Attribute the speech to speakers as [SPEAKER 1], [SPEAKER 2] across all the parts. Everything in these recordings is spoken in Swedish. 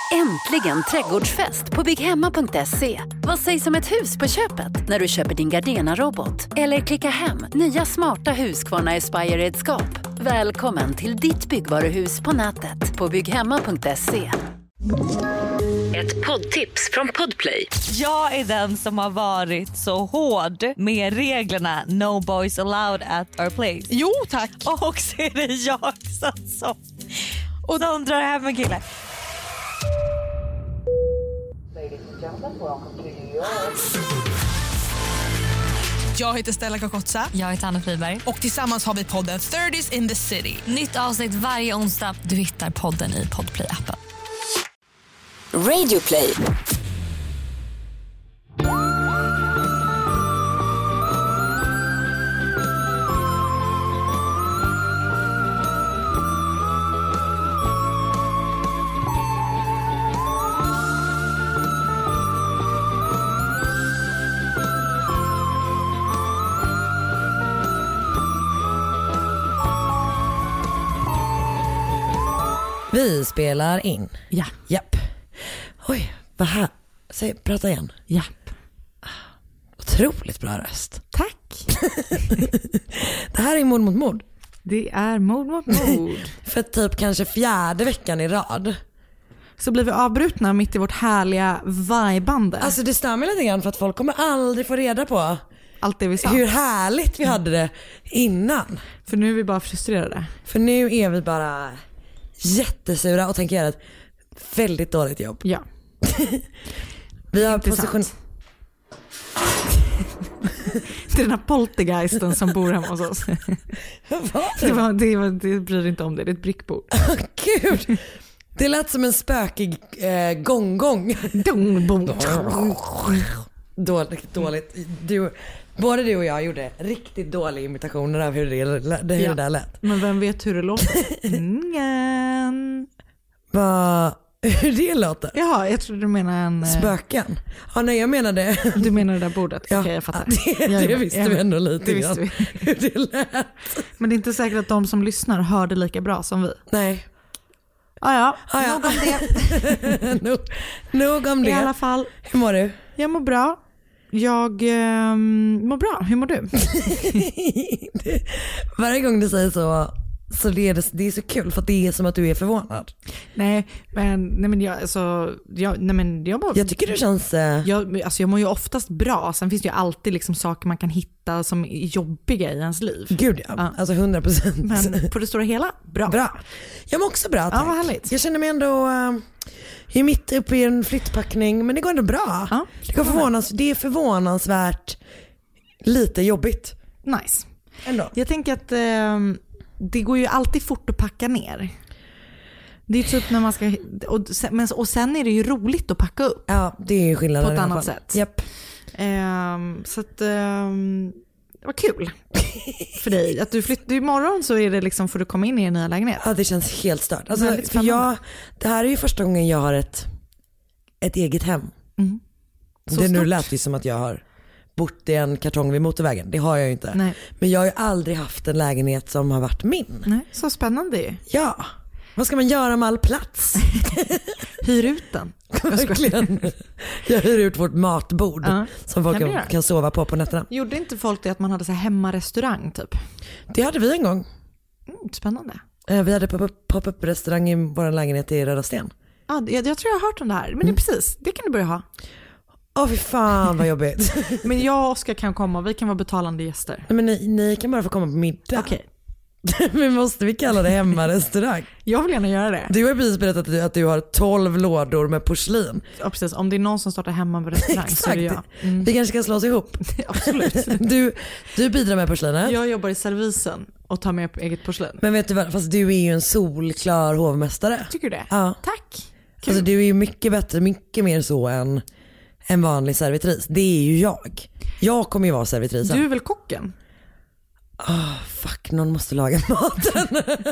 [SPEAKER 1] Äntligen trädgårdsfest på bygghemma.se. Vad sägs om ett hus på köpet när du köper din Gardena-robot? Eller klicka hem nya smarta Husqvarna Aspire-redskap. Välkommen till ditt byggvaruhus på nätet på bygghemma.se. Ett poddtips från Podplay.
[SPEAKER 2] Jag är den som har varit så hård med reglerna No boys allowed at our place.
[SPEAKER 3] Jo tack.
[SPEAKER 2] Och så är det jag som och de drar hem en kille.
[SPEAKER 3] Jag heter Stella Kakotsa.
[SPEAKER 4] Jag heter Anna Friberg.
[SPEAKER 3] Och tillsammans har vi podden 30s in the city.
[SPEAKER 4] Nytt avsnitt varje onsdag. Du hittar podden i Podplay-appen.
[SPEAKER 1] Radioplay.
[SPEAKER 5] Vi spelar in.
[SPEAKER 2] Ja.
[SPEAKER 5] Japp. Oj, vad här. Säg, prata igen.
[SPEAKER 2] Japp.
[SPEAKER 5] Otroligt bra röst.
[SPEAKER 2] Tack.
[SPEAKER 5] Det här är Mord mot mord.
[SPEAKER 2] Det är mord mot mord.
[SPEAKER 5] För typ kanske 4:e veckan i rad.
[SPEAKER 2] Så blir vi avbrutna mitt i vårt härliga vibande.
[SPEAKER 5] Alltså det stör mig lite grann för att folk kommer aldrig få reda på
[SPEAKER 2] allt det vi sa.
[SPEAKER 5] hur härligt vi hade det innan.
[SPEAKER 2] För nu är vi bara frustrerade.
[SPEAKER 5] För nu är vi bara jättesura och tänker göra ett väldigt dåligt jobb.
[SPEAKER 2] Ja.
[SPEAKER 5] Vi har position...
[SPEAKER 2] Det är den här poltergeisten som bor hemma hos oss. Det bryr inte om det. Det är ett brickbord.
[SPEAKER 5] Gud. Det lät som en spökig gong-gong. Dåligt. Både du och jag gjorde riktigt dåliga imitationer av hur det där lät.
[SPEAKER 2] Men vem vet hur det låter? Ingen.
[SPEAKER 5] Hur det låter?
[SPEAKER 2] Jaha, jag trodde du menade en...
[SPEAKER 5] Spöken? Ja, nej, jag menade...
[SPEAKER 2] Du menar det där bordet?
[SPEAKER 5] Ja,
[SPEAKER 2] okej, jag fattar.
[SPEAKER 5] Det visste vi ändå lite grann. Hur det lät.
[SPEAKER 2] Men det är inte säkert att de som lyssnar hörde lika bra som vi.
[SPEAKER 5] Nej.
[SPEAKER 2] Ja. Nog om det.
[SPEAKER 5] Nog om det.
[SPEAKER 2] I alla fall.
[SPEAKER 5] Hur mår du?
[SPEAKER 2] Jag mår bra. Jag mår bra. Hur mår du?
[SPEAKER 5] Varje gång du säger så det är så kul för att det är som att du är förvånad.
[SPEAKER 2] Nej men jag
[SPEAKER 5] tycker det känns...
[SPEAKER 2] Jag mår ju oftast bra. Sen finns det ju alltid liksom saker man kan hitta som är jobbiga i ens liv.
[SPEAKER 5] Gud ja. Alltså 100%.
[SPEAKER 2] Men på det stora hela, bra. Jag
[SPEAKER 5] mår också bra, tack.
[SPEAKER 2] Ja, vad härligt.
[SPEAKER 5] Jag känner mig ändå... jag är mitt uppe i en flyttpackning, men det går ändå bra.
[SPEAKER 2] Ja,
[SPEAKER 5] det är förvånansvärt lite jobbigt.
[SPEAKER 2] Nice.
[SPEAKER 5] Ändå.
[SPEAKER 2] Jag tänker att det går ju alltid fort att packa ner. Det är ju typ när man ska... Och sen är det ju roligt att packa upp.
[SPEAKER 5] Ja, det är ju skillnaden.
[SPEAKER 2] På ett annat sätt.
[SPEAKER 5] Japp.
[SPEAKER 2] Så att... det var kul för dig. Att du flyttar imorgon så är det liksom, får du komma in i en nya lägenhet.
[SPEAKER 5] Ja, det känns helt stört. Alltså, för det här är ju första gången jag har ett eget hem.
[SPEAKER 2] Mm.
[SPEAKER 5] Det nu lät ju som att jag har bott i en kartong vid motorvägen. Det har jag ju inte.
[SPEAKER 2] Nej.
[SPEAKER 5] Men jag har ju aldrig haft en lägenhet som har varit min.
[SPEAKER 2] Nej, så spännande ju.
[SPEAKER 5] Ja. Vad ska man göra med all plats?
[SPEAKER 2] Hyr ut den.
[SPEAKER 5] Verkligen. Jag hyr ut vårt matbord som folk kan sova på nätterna.
[SPEAKER 2] Gjorde inte folk det att man hade så här hemmarestaurang typ?
[SPEAKER 5] Det hade vi en gång.
[SPEAKER 2] Spännande.
[SPEAKER 5] Vi hade pop-up restaurang i vår lägenhet i Röda Sten.
[SPEAKER 2] Ja, jag tror jag har hört om det här. Men det är precis, det kan du börja ha.
[SPEAKER 5] Fy fan vad jobbigt.
[SPEAKER 2] Men jag och Oskar kan komma, vi kan vara betalande gäster.
[SPEAKER 5] Men ni kan bara få komma på middag.
[SPEAKER 2] Okej.
[SPEAKER 5] Men måste vi kalla det hemmarestaurang?
[SPEAKER 2] Jag vill gärna göra det.
[SPEAKER 5] Du har precis berättat att du har 12 lådor med porslin.
[SPEAKER 2] Ja, precis. Om det är någon som startar hemma med restaurang så är det jag.
[SPEAKER 5] Vi kanske ska slå oss ihop.
[SPEAKER 2] Absolut.
[SPEAKER 5] Du bidrar med porslinet.
[SPEAKER 2] Jag jobbar i servisen och tar med eget porslin.
[SPEAKER 5] Men vet du vad, fast du är ju en solklar hovmästare.
[SPEAKER 2] Tycker du det?
[SPEAKER 5] Ja.
[SPEAKER 2] Tack.
[SPEAKER 5] Alltså du är ju mycket bättre, mycket mer så än en vanlig servitris. Det är ju jag. Jag kommer ju vara servitrisen.
[SPEAKER 2] Du är väl kocken?
[SPEAKER 5] Fuck, någon måste laga maten.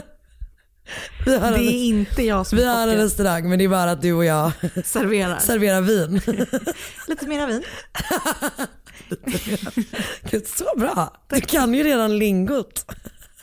[SPEAKER 5] Det är
[SPEAKER 2] inte jag som
[SPEAKER 5] vi har en restaurang, men det är bara att du och jag serverar vin.
[SPEAKER 2] Lite mera vin.
[SPEAKER 5] Gud, så bra. Du kan ju redan lingot.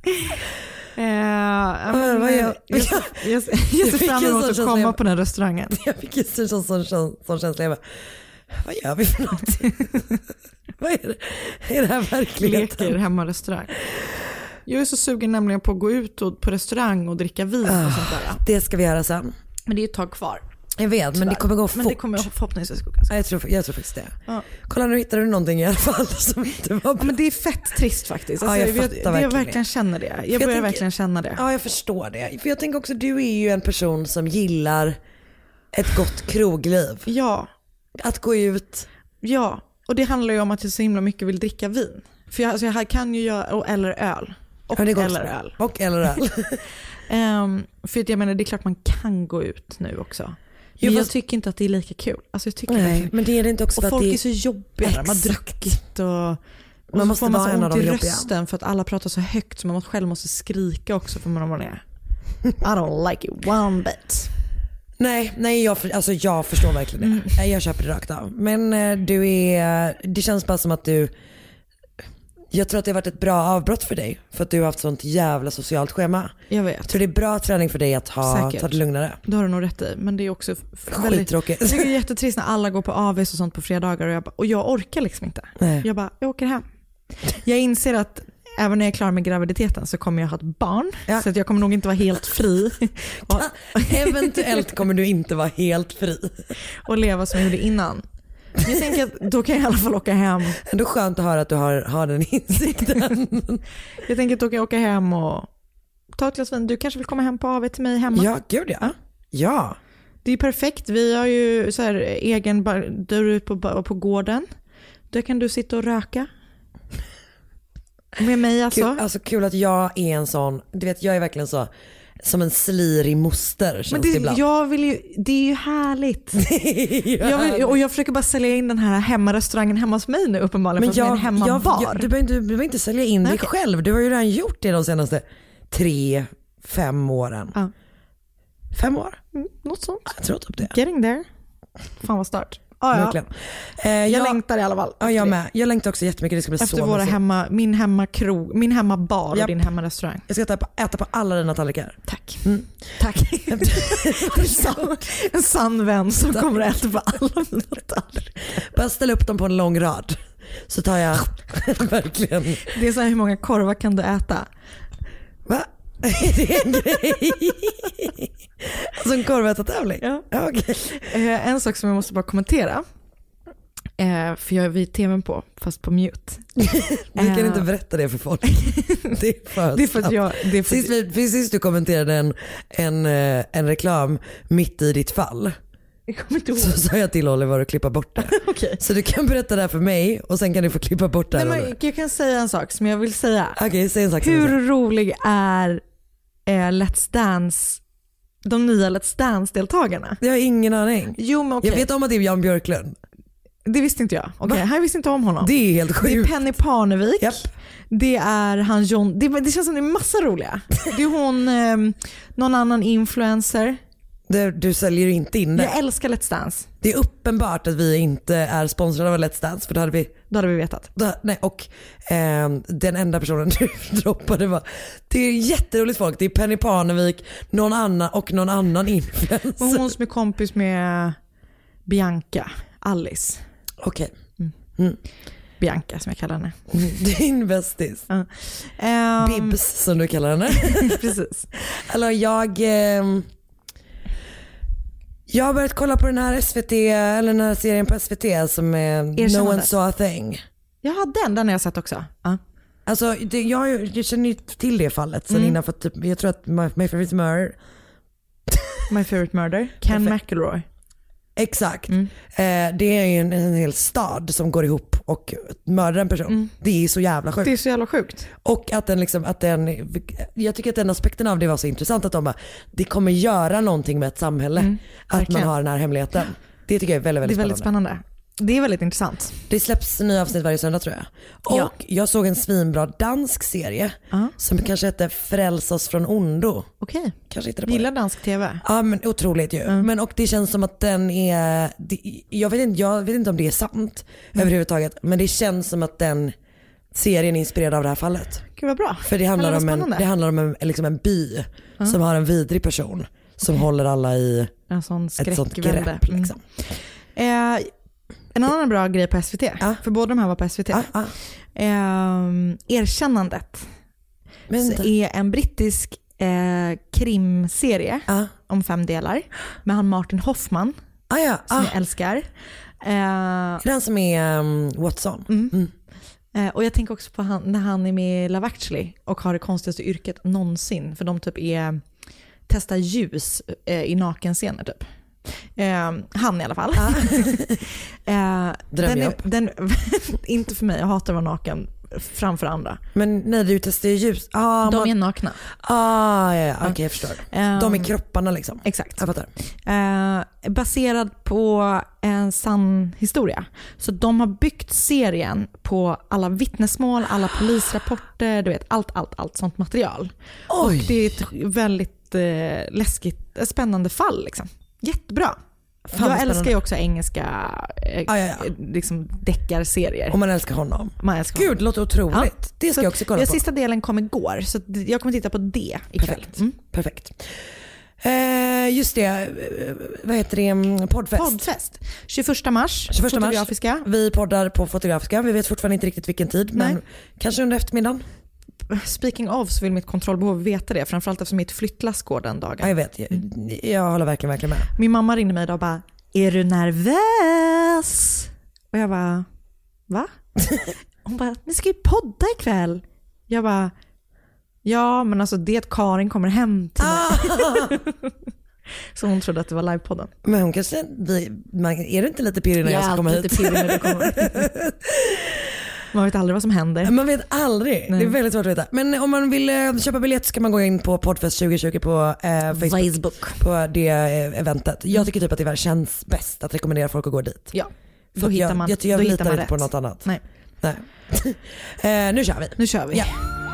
[SPEAKER 2] Jag ser fram emot att komma på den restaurangen.
[SPEAKER 5] Jag fick just en sån känsla. Jag bara, vad gör vi för någonting? Vad är det? Är det här verkligheten?
[SPEAKER 2] Leker hemma-restaurang. Jag är så sugen nämligen på att gå ut på restaurang och dricka vin och sånt där.
[SPEAKER 5] Det ska vi göra sen.
[SPEAKER 2] Men det är ju ett tag kvar.
[SPEAKER 5] Jag vet, men det kommer gå fort.
[SPEAKER 2] Men det kommer förhoppningsvis gå ganska
[SPEAKER 5] fort. Jag tror faktiskt det. Ja. Kolla, nu hittade du någonting i alla fall som inte var bra.
[SPEAKER 2] Ja, men det är fett trist faktiskt. Alltså, jag verkligen känner det. Jag börjar verkligen känna det.
[SPEAKER 5] Ja, jag förstår det. För jag tänker också, du är ju en person som gillar ett gott krogliv.
[SPEAKER 2] Ja.
[SPEAKER 5] Att gå ut.
[SPEAKER 2] Ja, och det handlar ju om att jag så himla mycket vill dricka vin. För jag kan ju göra, eller öl. Och
[SPEAKER 5] eller öl.
[SPEAKER 2] För att jag menar, det är klart man kan gå ut nu också. Men jag tycker inte att det är lika kul. Alltså jag tycker
[SPEAKER 5] nej, men det är det inte också.
[SPEAKER 2] Och
[SPEAKER 5] för
[SPEAKER 2] folk
[SPEAKER 5] att det
[SPEAKER 2] är så jobbiga. Man har druckit och
[SPEAKER 5] man måste vara en av de jobbiga.
[SPEAKER 2] Rösten för att alla pratar så högt så man själv måste skrika också för man är. I don't like it one bit.
[SPEAKER 5] Nej, jag förstår verkligen det. Jag köper det rakt av. Men det känns bara som att jag tror att det har varit ett bra avbrott för dig. För att du har haft sånt jävla socialt schema.
[SPEAKER 2] Jag vet.
[SPEAKER 5] Jag tror det är bra träning för dig att ta det lugnare.
[SPEAKER 2] Det har du nog rätt i. Men det är också
[SPEAKER 5] väldigt tråkigt.
[SPEAKER 2] Det är jättetrist när alla går på AVs och sånt på fredagar. Och jag orkar liksom inte.
[SPEAKER 5] Nej.
[SPEAKER 2] Jag åker hem. Jag inser att även när jag är klar med graviditeten så kommer jag ha ett barn. Ja. Så att jag kommer nog inte vara helt fri.
[SPEAKER 5] Eventuellt kommer du inte vara helt fri.
[SPEAKER 2] Och leva som jag gjorde innan. Jag tänker att då kan jag i alla fall åka hem.
[SPEAKER 5] Ändå skönt att höra att du har den insikten.
[SPEAKER 2] Jag tänker att då kan jag åka hem och ta ett glas vin. Du kanske vill komma hem på AV till mig hemma?
[SPEAKER 5] Ja, gud ja.
[SPEAKER 2] Det är perfekt. Vi har ju så här egen dörr ut på gården. Där kan du sitta och röka. Med mig alltså.
[SPEAKER 5] Kul att jag är en sån, du vet, jag är verkligen så som en slirig moster.
[SPEAKER 2] Men det är ju härligt. Jag försöker bara sälja in den här hemmarestaurangen hemma hos mig nu uppenbarligen. Men en hemmabar.
[SPEAKER 5] Du behöver inte sälja in dig själv. Du har ju redan gjort det de senaste 3-5 åren.
[SPEAKER 2] Ja.
[SPEAKER 5] 5 år?
[SPEAKER 2] Något sånt.
[SPEAKER 5] Jag tror typ det.
[SPEAKER 2] Getting there. Fan vad start. Ja. Jag längtar i alla fall.
[SPEAKER 5] Ja, jag med. Jag längtar också jättemycket. Det ska bli
[SPEAKER 2] efter
[SPEAKER 5] så
[SPEAKER 2] våra min hemmakrog, min hemmabar och din hemmarestaurang.
[SPEAKER 5] Jag ska äta på alla dina tallrikar.
[SPEAKER 2] Tack. Tack. En sann vän som kommer att äta på alla mina tallrikar.
[SPEAKER 5] Bara ställ upp dem på en lång rad. Så tar jag verkligen.
[SPEAKER 2] Det är så här, hur många korvar kan du äta?
[SPEAKER 5] Va? Det är en grej. Alltså en korvätartävling?
[SPEAKER 2] Ja.
[SPEAKER 5] Okay.
[SPEAKER 2] En sak som jag måste bara kommentera. För jag är vid tvn på, fast på mute.
[SPEAKER 5] Du kan inte berätta det för folk. Det är för att Sist du kommenterade en reklam mitt i ditt fall.
[SPEAKER 2] Jag kommer inte ihåg.
[SPEAKER 5] Så sa jag till Oliver att klippa bort det.
[SPEAKER 2] Okay.
[SPEAKER 5] Så du kan berätta det här för mig och sen kan du få klippa bort det här.
[SPEAKER 2] Nej, men jag kan säga en sak som jag vill säga.
[SPEAKER 5] Okay, säg en sak.
[SPEAKER 2] Hur rolig är Let's Dance, de nya Let's Dance-deltagarna?
[SPEAKER 5] Jag har ingen aning.
[SPEAKER 2] Jo, men okay.
[SPEAKER 5] Jag vet om att det är Jan Björklund.
[SPEAKER 2] Det visste inte jag. Jag visste inte om honom.
[SPEAKER 5] Det är helt sjukt.
[SPEAKER 2] Det är Penny Parnevik.
[SPEAKER 5] Yep.
[SPEAKER 2] Det är han John. Det känns som det är massa roliga. Det är hon, någon annan influencer.
[SPEAKER 5] Du säljer inte in det.
[SPEAKER 2] Jag älskar Let's Dance.
[SPEAKER 5] Det är uppenbart att vi inte är sponsrade av Let's Dance, för då hade vi
[SPEAKER 2] vetat.
[SPEAKER 5] Den enda personen du droppade var, det är jätteroligt folk. Det är Penny Parnevik, någon annan influencer.
[SPEAKER 2] Och hon som är kompis med Bianca, Alice.
[SPEAKER 5] Okej.
[SPEAKER 2] Bianca som jag kallar henne.
[SPEAKER 5] Din bästis. Bibs som du kallar henne.
[SPEAKER 2] Precis.
[SPEAKER 5] Alltså jag har börjat kolla på den här den här serien på SVT som är No One Saw a Thing.
[SPEAKER 2] Ja, den har jag sett också.
[SPEAKER 5] Alltså jag känner ju till det fallet sen innan, för typ, jag tror att My Favorite Murder
[SPEAKER 2] Ken McElroy.
[SPEAKER 5] Exakt. Det är ju en hel stad som går ihop och mördar en person. Det är så jävla sjukt.
[SPEAKER 2] Det är så jävla sjukt.
[SPEAKER 5] Och att jag tycker att den aspekten av det var så intressant, att det kommer göra någonting med ett samhälle att man har den här hemligheten. Det tycker jag är väldigt, väldigt spännande.
[SPEAKER 2] Det är väldigt intressant.
[SPEAKER 5] Det släpps nya avsnitt varje söndag, tror jag. Och jag såg en svinbra dansk serie som kanske heter Frälsa oss från ondo.
[SPEAKER 2] Okej.
[SPEAKER 5] Kanske inte det.
[SPEAKER 2] Gillar dansk tv?
[SPEAKER 5] Ja, men otroligt ju. Men och det känns som att den jag vet inte om det är sant överhuvudtaget, men det känns som att den serien inspirerad av det här fallet.
[SPEAKER 2] Gud vad bra.
[SPEAKER 5] För det handlar om en by som har en vidrig person som håller alla i
[SPEAKER 2] en sån
[SPEAKER 5] ett sånt
[SPEAKER 2] skräckvälde.
[SPEAKER 5] grepp liksom.
[SPEAKER 2] En annan bra grej på SVT, för båda de här var på SVT. Erkännandet. är en brittisk krimserie om 5 delar med han Martin Hoffman som jag älskar.
[SPEAKER 5] Den som är Watson.
[SPEAKER 2] Och jag tänker också på när han är med i Love Actually och har det konstigaste yrket någonsin, för de typ testar ljus i nakenscener typ. Han i alla fall. Den inte för mig, jag hatar att vara naken framför andra.
[SPEAKER 5] Men nej, du testar ljus.
[SPEAKER 2] De är nakna.
[SPEAKER 5] Okej, jag förstår. De är kropparna liksom.
[SPEAKER 2] Exakt.
[SPEAKER 5] Jag fattar.
[SPEAKER 2] Baserad på en sann historia. Så de har byggt serien på alla vittnesmål, alla polisrapporter, du vet, allt sånt material. Oj. Och det är ett väldigt läskigt, spännande fall liksom. Jättebra. Jag älskar ju också engelska liksom deckarserier.
[SPEAKER 5] Och man älskar honom. Gud, det låter otroligt. Ja. Det ska jag också kolla på.
[SPEAKER 2] Sista delen kom igår, så jag kommer titta på det ikväll.
[SPEAKER 5] Perfekt. Just det, vad heter det? Poddfest.
[SPEAKER 2] 21 mars. Fotografiska.
[SPEAKER 5] Vi poddar på Fotografiska. Vi vet fortfarande inte riktigt vilken tid, men kanske under eftermiddagen.
[SPEAKER 2] Speaking of, så vill mitt kontrollbehov veta det, framförallt eftersom mitt flyttlass går den dagen.
[SPEAKER 5] Ja, jag vet, jag håller verkligen med.
[SPEAKER 2] Min mamma ringde mig idag och bara, är du nervös? Och jag bara, va? Hon bara, ni ska ju podda ikväll. Jag bara, ja men alltså det att Karin kommer hem till mig. Så hon trodde att det var livepodden.
[SPEAKER 5] Men hon kanske, är du inte lite pirrig när jag ska komma hit?
[SPEAKER 2] Lite pirrig när du kommer. Man vet aldrig vad som händer.
[SPEAKER 5] Man vet aldrig. Nej. Det är väldigt svårt att veta. Men om man vill köpa biljett så kan man gå in på Poddfest 2020 på Facebook. På det eventet. Jag tycker typ att det känns bäst att rekommendera folk att gå dit.
[SPEAKER 2] Ja, då hittar man rätt.
[SPEAKER 5] Jag litar inte på något annat.
[SPEAKER 2] Nej.
[SPEAKER 5] Nu kör vi. Ja.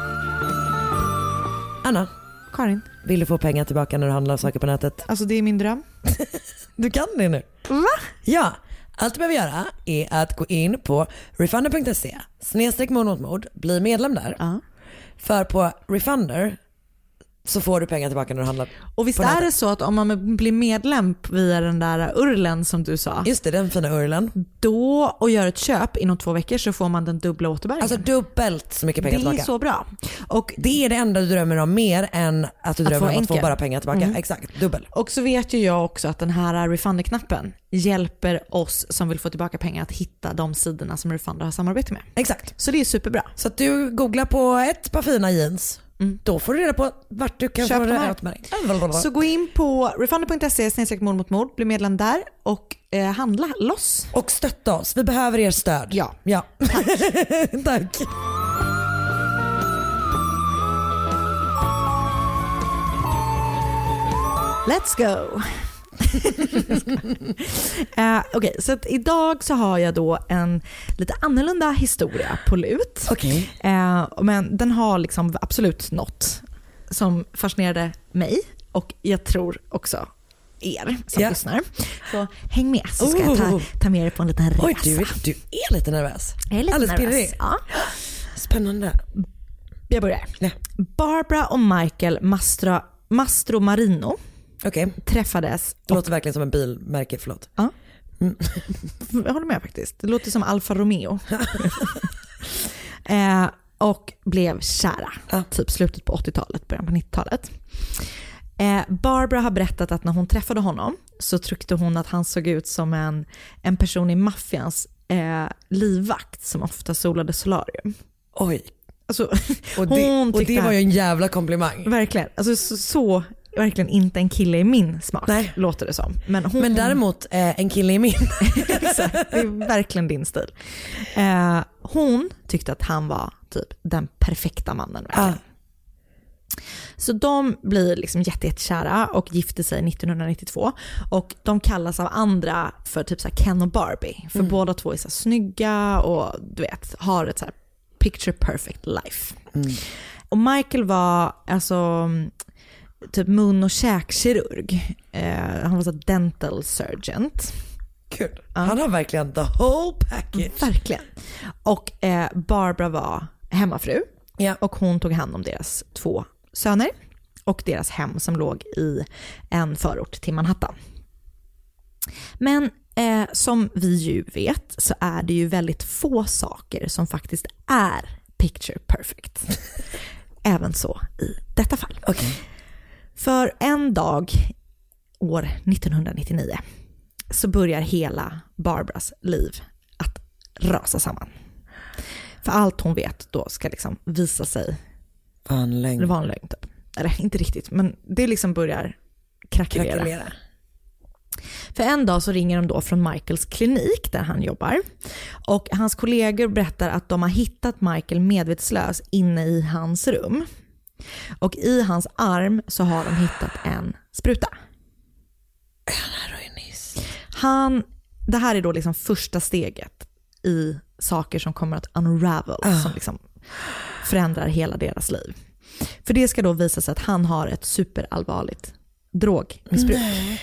[SPEAKER 5] Anna.
[SPEAKER 2] Karin.
[SPEAKER 5] Vill du få pengar tillbaka när du handlar saker på nätet?
[SPEAKER 2] Alltså det är min dröm.
[SPEAKER 5] Du kan det nu.
[SPEAKER 2] Va?
[SPEAKER 5] Ja. Allt du behöver göra är att gå in på refunder.se/mord, bli medlem där. För på Refunder så får du pengar tillbaka när du handlar.
[SPEAKER 2] Och visst är det så att om man blir medlem via den där urlen som du sa.
[SPEAKER 5] Just det, den fina urlen.
[SPEAKER 2] Då och gör ett köp inom 2 veckor så får man den dubbla återbäringen.
[SPEAKER 5] Alltså dubbelt så mycket pengar tillbaka.
[SPEAKER 2] Det är så bra.
[SPEAKER 5] Och det är det enda du drömmer om mer än att du drömmer om att få bara pengar tillbaka. Exakt, dubbel.
[SPEAKER 2] Och så vet ju jag också att den här Refunder-knappen hjälper oss som vill få tillbaka pengar att hitta de sidorna som Refunder har samarbete med.
[SPEAKER 5] Exakt.
[SPEAKER 2] Så det är superbra.
[SPEAKER 5] Så att du googlar på ett par fina jeans. Då får du reda på vart du kan få det här.
[SPEAKER 2] Så gå in på refunder.se/mord, bli medlem där och handla loss.
[SPEAKER 5] Och stötta oss, vi behöver er stöd.
[SPEAKER 2] Ja.
[SPEAKER 5] Tack. Tack.
[SPEAKER 2] Let's go. Okej, så att idag så har jag då en lite annorlunda historia på lut.
[SPEAKER 5] Okej.
[SPEAKER 2] Men den har liksom absolut något som fascinerade mig och jag tror också er som lyssnar. Så häng med så ska jag ta med er på en liten resa.
[SPEAKER 5] Oj, du är lite nervös.
[SPEAKER 2] Jag är lite
[SPEAKER 5] alldeles
[SPEAKER 2] nervös.
[SPEAKER 5] Pirrig.
[SPEAKER 2] Ja.
[SPEAKER 5] Spännande.
[SPEAKER 2] Jag börjar.
[SPEAKER 5] Ja.
[SPEAKER 2] Barbara och Michael Mastromarino träffades.
[SPEAKER 5] Det låter verkligen som en bilmärke, förlåt.
[SPEAKER 2] Ja. Jag håller med faktiskt. Det låter som Alfa Romeo. Och blev kära. Typ slutet på 80-talet, början på 90-talet. Barbara har berättat att när hon träffade honom så tyckte hon att han såg ut som en person i maffians livvakt som ofta solade solarium.
[SPEAKER 5] Oj.
[SPEAKER 2] Alltså,
[SPEAKER 5] och det var ju en jävla komplimang.
[SPEAKER 2] Verkligen. Alltså så verkligen inte en kille i min smak. Nej. Låter det som. Men
[SPEAKER 5] däremot en kille i min.
[SPEAKER 2] Exakt, det är verkligen din stil. Hon tyckte att han var typ den perfekta mannen. Så de blir liksom jättekära och gifte sig 1992 och de kallas av andra för typ så här Ken och Barbie, för båda två är så här snygga och du vet har ett så här picture perfect life. Och Michael var alltså typ mun- och käkkirurg. Han var så dental surgeon.
[SPEAKER 5] Gud, han har verkligen the whole package.
[SPEAKER 2] Verkligen. Och Barbara var hemmafru.
[SPEAKER 5] Ja.
[SPEAKER 2] Och hon tog hand om deras 2 söner och deras hem som låg i en förort till Manhattan. Men som vi ju vet så är det ju väldigt få saker som faktiskt är picture perfect. Även så i detta fall.
[SPEAKER 5] Okay.
[SPEAKER 2] För en dag år 1999 så börjar hela Barbaras liv att rasa samman. För allt hon vet då ska liksom visa sig vara en lögn typ. Eller inte riktigt, men det liksom börjar krackelera. För en dag så ringer de då från Michaels klinik där han jobbar. Och hans kollegor berättar att de har hittat Michael medvetslös inne i hans rum. Och i hans arm så har de hittat en spruta. Det här är då liksom första steget i saker som kommer att unravel, som liksom förändrar hela deras liv. För det ska då visa sig att han har ett superallvarligt drogmissbruk.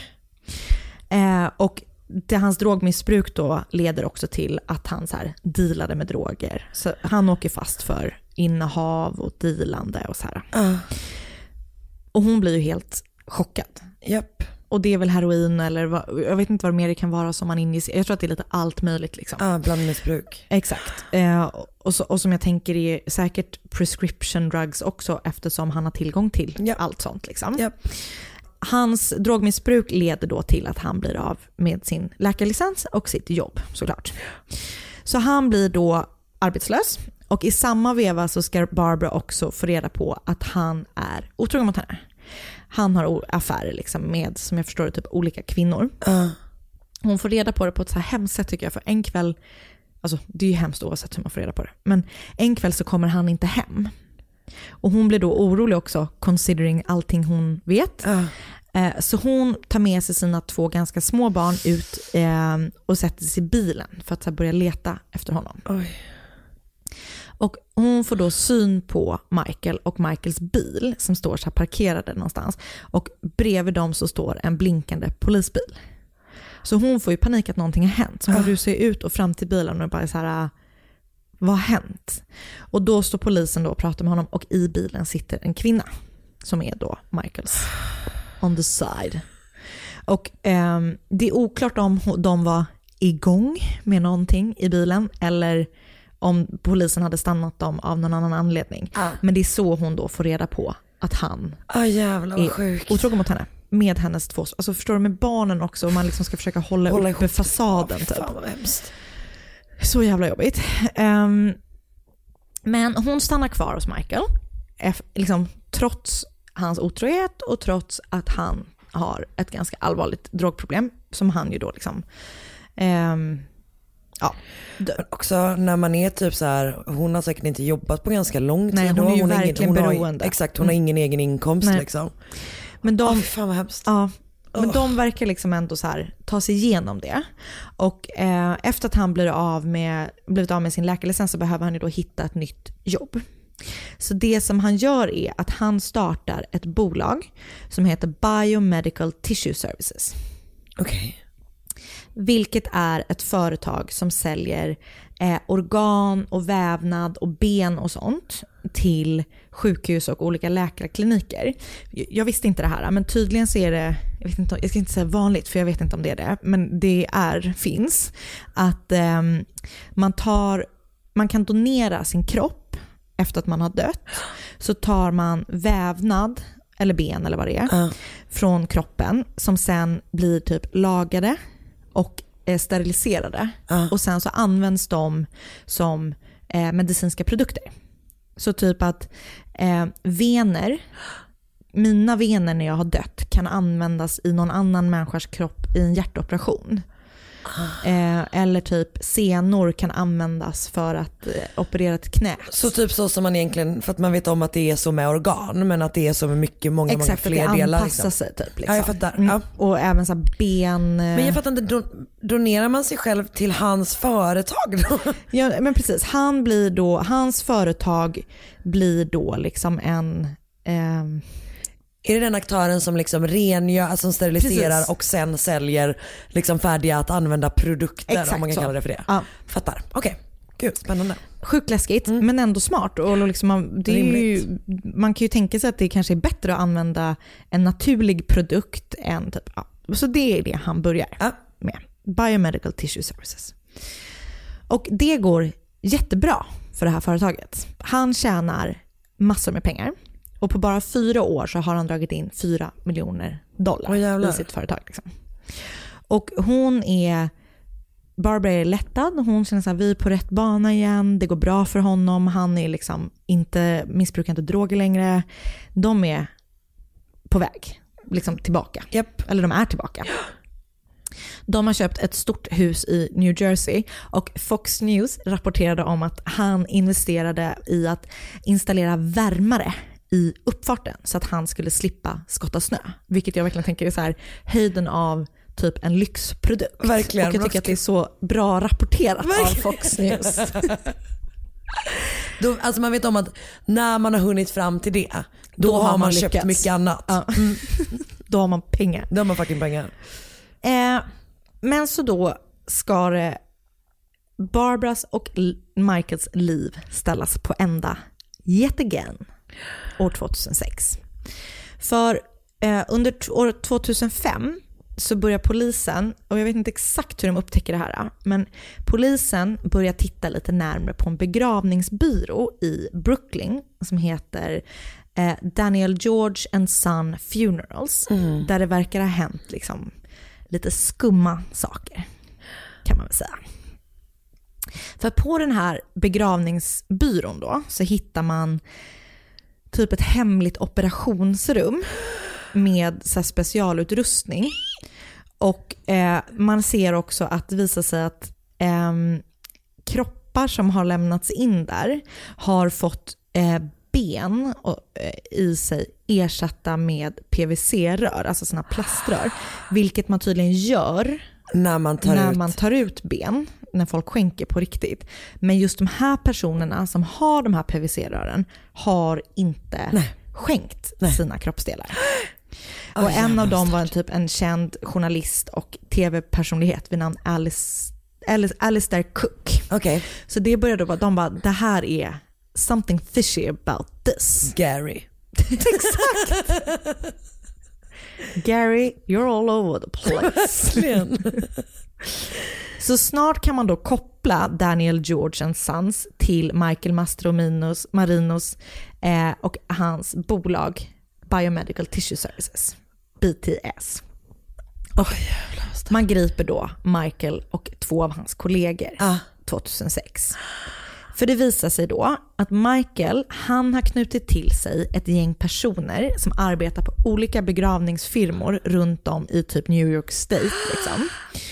[SPEAKER 2] Och hans drogmissbruk då leder också till att han så här dealade med droger. Så han åker fast för innehav och dealande och så här. Och hon blir ju helt chockad.
[SPEAKER 5] Japp.
[SPEAKER 2] Och det är väl heroin eller jag vet inte vad mer det kan vara som man injicerar. Jag tror att det är lite allt möjligt liksom.
[SPEAKER 5] Blandmissbruk.
[SPEAKER 2] Exakt. Och som jag tänker är säkert prescription drugs också eftersom han har tillgång till allt sånt liksom.
[SPEAKER 5] Japp.
[SPEAKER 2] Hans drogmissbruk leder då till att han blir av med sin läkarlicens och sitt jobb såklart. Så han blir då arbetslös och i samma veva så ska Barbara också få reda på att han är otrogen mot henne. Han har affärer liksom med, som jag förstår det, typ olika kvinnor. Hon får reda på det på ett så här hemskt sätt tycker jag, för en kväll, alltså det är ju hemskt oavsett hur man får reda på det, men en kväll så kommer han inte hem. Och hon blir då orolig också, considering allting hon vet. Så hon tar med sig sina 2 ganska små barn ut och sätter sig i bilen för att så börja leta efter honom.
[SPEAKER 5] Oj.
[SPEAKER 2] Och hon får då syn på Michael och Michaels bil som står så här parkerade någonstans. Och bredvid dem så står en blinkande polisbil. Så hon får ju panik att någonting har hänt. Så hon rusar ut och fram till bilen och bara så här, vad har hänt? Och då står polisen då och pratar med honom och i bilen sitter en kvinna som är då Michaels on the side. Och det är oklart om de var igång med någonting i bilen eller om polisen hade stannat dem av någon annan anledning. Men det är så hon då får reda på att han är otrogen mot henne. Med hennes 2, alltså förstår du, med barnen också. Och man liksom ska försöka hålla uppe fasaden typ.
[SPEAKER 5] Fan vad hemskt.
[SPEAKER 2] Så jävla jobbigt. Men hon stannar kvar hos Michael. Liksom, trots hans otrohet och trots att han har ett ganska allvarligt drogproblem. Som han ju då liksom...
[SPEAKER 5] Också när man är typ så här, hon har säkert inte jobbat på ganska lång tid.
[SPEAKER 2] Nej, hon är ju verkligen beroende.
[SPEAKER 5] Exakt, hon har ingen egen inkomst liksom.
[SPEAKER 2] Men
[SPEAKER 5] fan vad hemskt.
[SPEAKER 2] Ja, men de verkar liksom ändå så här ta sig igenom det. Och efter att han blivit av med sin läkarlicens så behöver han ju då hitta ett nytt jobb. Så det som han gör är att han startar ett bolag som heter Biomedical Tissue Services.
[SPEAKER 5] Okej.
[SPEAKER 2] Vilket är ett företag som säljer organ och vävnad och ben och sånt till sjukhus och olika läkarkliniker. Jag visste inte det här, men tydligen så är det, jag ska inte säga vanligt för jag vet inte om det är det, men det finns att man kan donera sin kropp efter att man har dött. Så tar man vävnad eller ben eller vad det är från kroppen som sen blir typ lagade och steriliserade och sen så används de som medicinska produkter. Så typ att mina vener när jag har dött kan användas i någon annan människas kropp i en hjärtoperation. Eller typ senor kan användas för att operera ett knä.
[SPEAKER 5] Så typ så som man egentligen, för att man vet om att det är så med organ, men att det är så med många fler delar.
[SPEAKER 2] Exakt, det anpassar sig typ. Liksom.
[SPEAKER 5] Ja, jag fattar.
[SPEAKER 2] Och även så här ben.
[SPEAKER 5] Men jag fattar inte, donerar man sig själv till hans företag då?
[SPEAKER 2] Ja, men precis. Hans företag blir då liksom en...
[SPEAKER 5] Är det den aktören som liksom rengör, alltså som steriliserar
[SPEAKER 2] Precis.
[SPEAKER 5] och sen säljer liksom färdiga att använda produkter,
[SPEAKER 2] Exakt
[SPEAKER 5] om man kan
[SPEAKER 2] så.
[SPEAKER 5] kalla det för det?
[SPEAKER 2] Ja.
[SPEAKER 5] Fattar. Okej. Gud, spännande.
[SPEAKER 2] Sjukt läskigt, men ändå smart. Och liksom man kan ju tänka sig att det kanske är bättre att använda en naturlig produkt än typ, så det är det han börjar med. Biomedical Tissue Services. Och det går jättebra för det här företaget. Han tjänar massor med pengar. Och på bara 4 år så har han dragit in $4 miljoner i sitt företag. Liksom. Och Barbara är lättad. Hon känner så här, vi är på rätt bana igen. Det går bra för honom. Han är liksom missbrukar inte droger längre. De är på väg liksom tillbaka.
[SPEAKER 5] Yep.
[SPEAKER 2] Eller de är tillbaka. De har köpt ett stort hus i New Jersey och Fox News rapporterade om att han investerade i att installera värmare i uppfarten så att han skulle slippa skotta snö. Vilket jag verkligen tänker är så här höjden av typ en lyxprodukt.
[SPEAKER 5] Verkligen.
[SPEAKER 2] Och jag tycker att det är så bra rapporterat av Fox News.
[SPEAKER 5] Alltså man vet om att när man har hunnit fram till det, då har man köpt mycket annat.
[SPEAKER 2] Ja. Då har man pengar.
[SPEAKER 5] Då har man fucking pengar.
[SPEAKER 2] Men så då ska det Barbaras och Michaels liv ställas på ända yet again år 2006. För under år 2005 så börjar polisen, och jag vet inte exakt hur de upptäcker det här, men polisen börjar titta lite närmare på en begravningsbyrå i Brooklyn som heter Daniel George and Son Funerals, där det verkar ha hänt liksom lite skumma saker, kan man väl säga. För på den här begravningsbyrån då så hittar man typ ett hemligt operationsrum med så här specialutrustning. Och man ser också att det visar sig att kroppar som har lämnats in där har fått ben i sig ersatta med PVC-rör, alltså såna plaströr, vilket man tydligen gör när man tar ut ben, när folk skänker på riktigt. Men just de här personerna som har de här PVC-rören har inte skänkt sina kroppsdelar. Och en av dem var en känd journalist och tv-personlighet vid namn Alistair Cook.
[SPEAKER 5] Okay.
[SPEAKER 2] Så det började vara, de bara, det här är something fishy about this.
[SPEAKER 5] Gary.
[SPEAKER 2] Exakt. Gary, you're all over the place. Så snart kan man då koppla Daniel George and Sons till Michael Marinos och hans bolag Biomedical Tissue Services, BTS. Och man griper då Michael och 2 av hans kollegor 2006. För det visar sig då att Michael, han har knutit till sig ett gäng personer som arbetar på olika begravningsfirmor runt om i typ New York State liksom.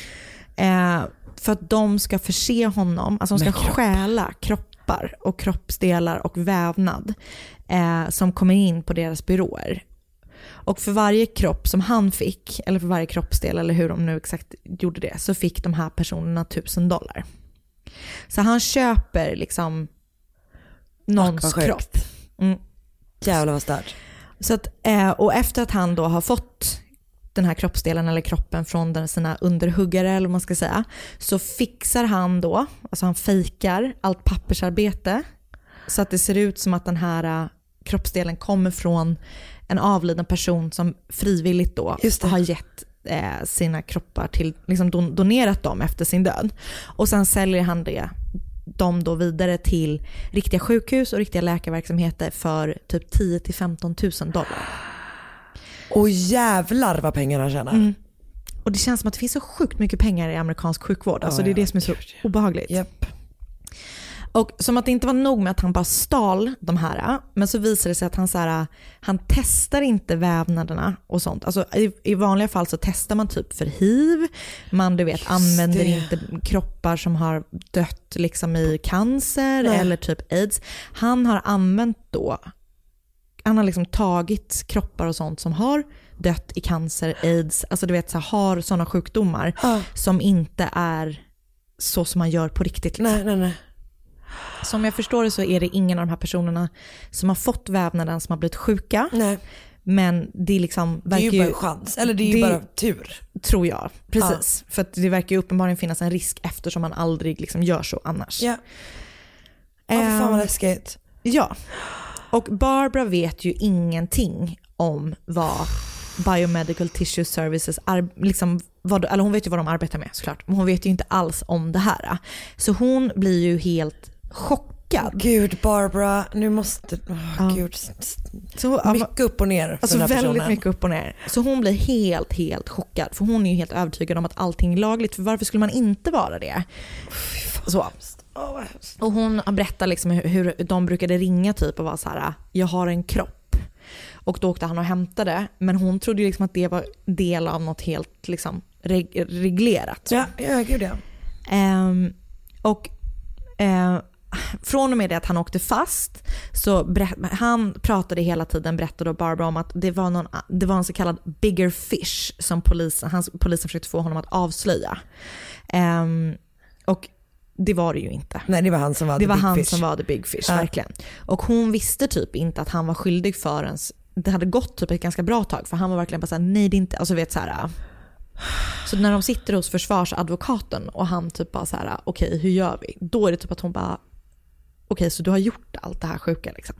[SPEAKER 2] För att de ska förse honom, alltså de ska stjäla kroppar och kroppsdelar och vävnad som kommer in på deras byråer. Och för varje kropp som han fick, eller för varje kroppsdel, eller hur de nu exakt gjorde det, så fick de här personerna $1,000. Så han köper liksom någons kropp.
[SPEAKER 5] Jävlar vad stört.
[SPEAKER 2] Så att, och efter att han då har fått den här kroppsdelen eller kroppen från sina underhuggare, eller vad man ska säga, så fixar han då, alltså han fejkar allt pappersarbete så att det ser ut som att den här kroppsdelen kommer från en avliden person som frivilligt då har gett sina kroppar till, liksom donerat dem efter sin död. Och sen säljer han dem då vidare till riktiga sjukhus och riktiga läkarverksamheter för typ $10,000-15,000.
[SPEAKER 5] Och jävlar vad pengar han tjänar.
[SPEAKER 2] Och det känns som att det finns så sjukt mycket pengar i amerikansk sjukvård. Alltså det är det som är så obehagligt.
[SPEAKER 5] Yep.
[SPEAKER 2] Och som att det inte var nog med att han bara stal de här, men så visar det sig att han testar inte vävnaderna och sånt. Alltså i vanliga fall så testar man typ för HIV. Man använder inte kroppar som har dött liksom i cancer eller typ AIDS. Han har använt då, han har liksom tagit kroppar och sånt som har dött i cancer, AIDS, alltså har sådana sjukdomar som inte är så som man gör på riktigt. Liksom.
[SPEAKER 5] Nej.
[SPEAKER 2] Som jag förstår det så är det ingen av de här personerna som har fått vävnaden som har blivit sjuka.
[SPEAKER 5] Nej.
[SPEAKER 2] Men det liksom
[SPEAKER 5] det är ju bara en chans, eller det är ju bara tur.
[SPEAKER 2] Tror jag, precis. För att det verkar ju uppenbarligen finnas en risk eftersom man aldrig liksom gör så annars.
[SPEAKER 5] Ja. Fan vad läskigt.
[SPEAKER 2] Ja, och Barbara vet ju ingenting om vad Biomedical Tissue Services liksom eller hon vet ju vad de arbetar med såklart, men hon vet ju inte alls om det här. Så hon blir ju helt chockad.
[SPEAKER 5] Gud Barbara, nu måste gud. Så, mycket upp och ner för
[SPEAKER 2] alltså
[SPEAKER 5] den här
[SPEAKER 2] väldigt
[SPEAKER 5] personen.
[SPEAKER 2] mycket upp och ner. Så hon blir helt chockad, för hon är ju helt övertygad om att allting är lagligt, för varför skulle man inte vara det? Så. Och hon berättar liksom hur de brukade ringa typ och vara så här: jag har en kropp. Och då åkte han och hämtade, men hon trodde ju liksom att det var del av något helt liksom reglerat.
[SPEAKER 5] Ja, gud ja.
[SPEAKER 2] Och från och med det att han åkte fast så han pratade hela tiden, berättade då Barbara om att det var en så kallad bigger fish som polisen försökte få honom att avslöja. Och det var det ju inte.
[SPEAKER 5] Nej, det var han som var
[SPEAKER 2] the big fish, verkligen. Och hon visste typ inte att han var skyldig förrän det hade gått typ ett ganska bra tag, för han var verkligen bara såhär, nej det är inte, alltså vet så här. Så när de sitter hos försvarsadvokaten och han typ bara så här: okej, hur gör vi? Då är det typ att hon bara, okej, så du har gjort allt det här sjuka liksom.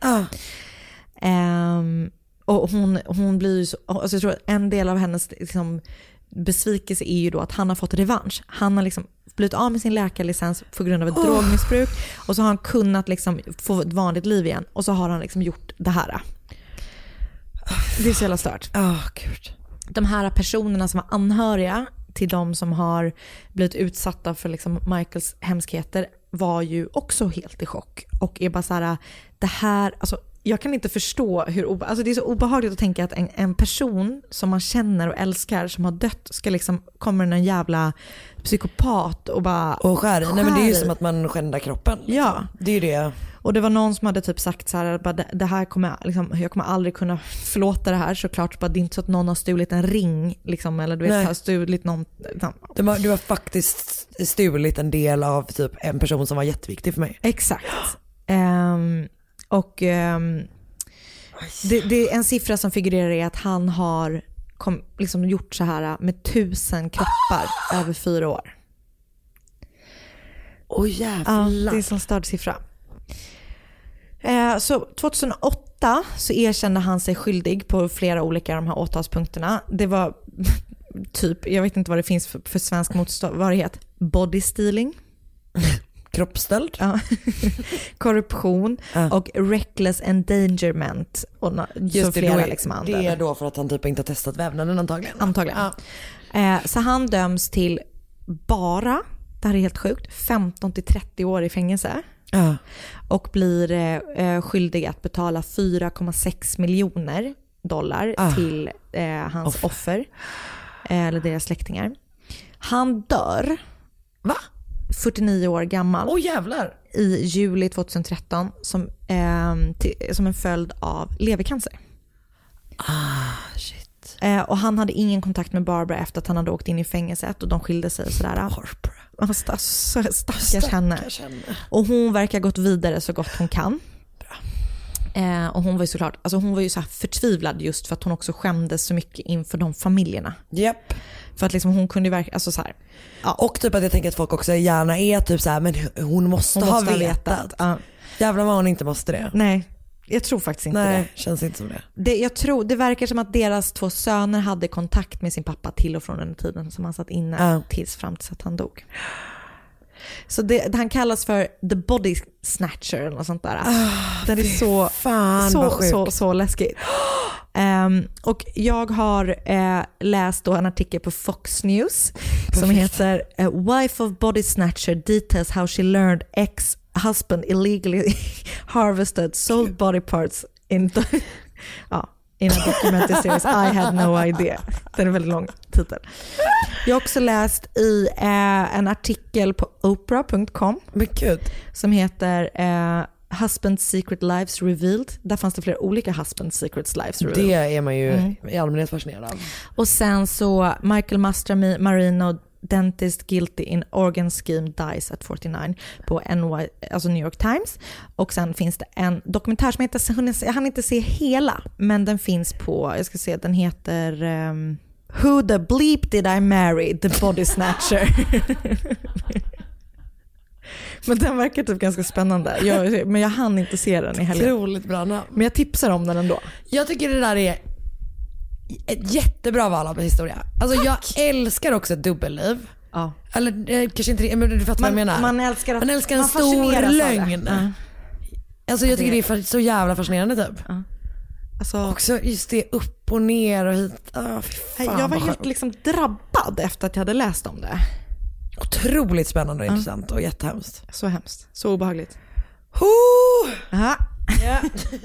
[SPEAKER 2] Och hon blir ju så, alltså jag tror att en del av hennes liksom besvikelse är ju då att han har fått revansch. Han har liksom blivit av med sin läkarlicens på grund av ett drogmissbruk, och så har han kunnat liksom få ett vanligt liv igen, och så har han liksom gjort det här. Det är så jävla stört.
[SPEAKER 5] Gud.
[SPEAKER 2] De här personerna som var anhöriga till de som har blivit utsatta för liksom Michaels hemskheter var ju också helt i chock och är bara så här: det här, alltså jag kan inte förstå hur alltså det är så obehagligt att tänka att en person som man känner och älskar som har dött ska liksom kommer en jävla psykopat och bara
[SPEAKER 5] skär. Nej, men det är ju som att man skändar kroppen liksom. Ja, det är ju det.
[SPEAKER 2] Och det var någon som hade typ sagt så här, bara, det här kommer liksom, jag kommer aldrig kunna förlåta det här, såklart, bara det är inte så att någon har stulit en ring liksom, eller du vet, har stulit någon.
[SPEAKER 5] Du har faktiskt stulit en del av typ en person som var jätteviktig för mig.
[SPEAKER 2] Exakt. Det är en siffra som figurerar i att han har liksom gjort så här med 1000 kroppar över 4 år.
[SPEAKER 5] Jävlar.
[SPEAKER 2] Ja, det är en sån störd siffra. Så 2008 så erkände han sig skyldig på flera olika av de här åtalspunkterna. Det var typ, jag vet inte vad det finns för svensk motsvarighet, body stealing.
[SPEAKER 5] Kroppsstöld.
[SPEAKER 2] Ja. Korruption och reckless endangerment. Och
[SPEAKER 5] just det,
[SPEAKER 2] flera liksom andra.
[SPEAKER 5] Det är då för att han typ inte har testat vävnaden antagligen.
[SPEAKER 2] Ja. Så han döms till bara, det här är helt sjukt, 15-30 år i fängelse. Och blir skyldig att betala $4,6 miljoner till hans offer eller deras släktingar. Han dör 49 år gammal
[SPEAKER 5] jävlar.
[SPEAKER 2] i juli 2013 som en följd av levercancer.
[SPEAKER 5] Shit.
[SPEAKER 2] Och han hade ingen kontakt med Barbara efter att han hade åkt in i fängelset och de skilde sig och sådär. Stackars henne. Och hon verkar gått vidare så gott hon kan. Och hon var ju såklart, alltså hon var ju så här förtvivlad just för att hon också skämdes så mycket inför de familjerna.
[SPEAKER 5] Japp.
[SPEAKER 2] För att liksom hon kunde ju verkligen, alltså så här. Ja.
[SPEAKER 5] Och typ att jag tänker att folk också gärna är typ så här, men hon måste ha vetat. Jävlar vad hon inte måste det.
[SPEAKER 2] Nej, jag tror faktiskt inte det.
[SPEAKER 5] Nej, känns inte som det.
[SPEAKER 2] Jag tror, det verkar som att deras 2 söner hade kontakt med sin pappa till och från den tiden som han satt inne fram tills att han dog. Så han kallas för the body snatcher eller något sånt där. Det är så läskigt. Och jag har läst då en artikel på Fox News som heter Wife of Body Snatcher details how she learned ex-husband illegally harvested sold body parts in a documentary series I had no idea. Den är väldigt lång titel. Jag har också läst i en artikel på Oprah.com som heter Husband's Secret Lives Revealed. Där fanns det flera olika Husband's Secret Lives Revealed.
[SPEAKER 5] Det är man ju i allmänhet fascinerad av.
[SPEAKER 2] Och sen så Michael Mastromarino dentist guilty in organ scheme dies at 49 på alltså New York Times. Och sen finns det en dokumentär som heter, jag hann inte se hela, men den finns på, jag ska se, den heter Who the bleep did I marry? The Body Snatcher. Men den verkar typ ganska spännande. Men jag hann inte se den i helgen.
[SPEAKER 5] Otroligt bra namn.
[SPEAKER 2] Men jag tipsar om den ändå.
[SPEAKER 5] Jag tycker det där är ett jättebra val av historia. Alltså jag älskar också ett dubbelliv.
[SPEAKER 2] Ja.
[SPEAKER 5] Eller kanske inte, men du fattar vad jag menar.
[SPEAKER 2] Man älskar
[SPEAKER 5] en stor lögn.
[SPEAKER 2] Ja.
[SPEAKER 5] Alltså jag tycker det är så jävla fascinerande typ.
[SPEAKER 2] Ja. Alltså,
[SPEAKER 5] också just det upp och ner och hit.
[SPEAKER 2] Jag var helt liksom drabbad efter att jag hade läst om det.
[SPEAKER 5] Otroligt spännande och intressant och jättehemskt.
[SPEAKER 2] Så hemskt, så obehagligt.
[SPEAKER 5] Aha. Ja.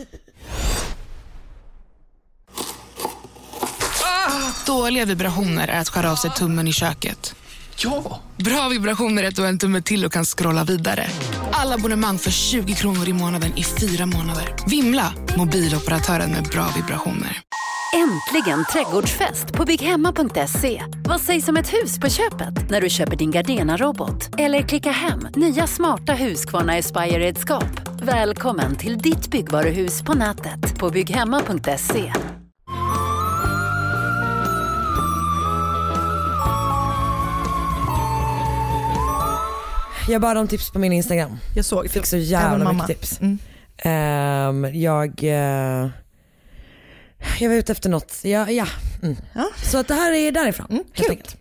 [SPEAKER 6] Dåliga vibrationer är att skära av sig tummen i köket.
[SPEAKER 7] Ja!
[SPEAKER 6] Bra vibrationer är att du har en tumme till och kan scrolla vidare. Alla abonnemang för 20 kronor i månaden i 4 månader. Vimla, mobiloperatören med bra vibrationer.
[SPEAKER 1] Äntligen trädgårdsfest på BigHemma.se. Vad sägs om ett hus på köpet när du köper din Gardena-robot? Eller klicka hem nya smarta Husqvarna Aspire-redskap. Välkommen till ditt byggvaruhus på nätet på BigHemma.se.
[SPEAKER 5] Jag bad om tips på min Instagram.
[SPEAKER 2] Jag såg,
[SPEAKER 5] fick så jävla mycket tips. Jag var ute efter något. Ja. Så att det här är därifrån. Helt enkelt.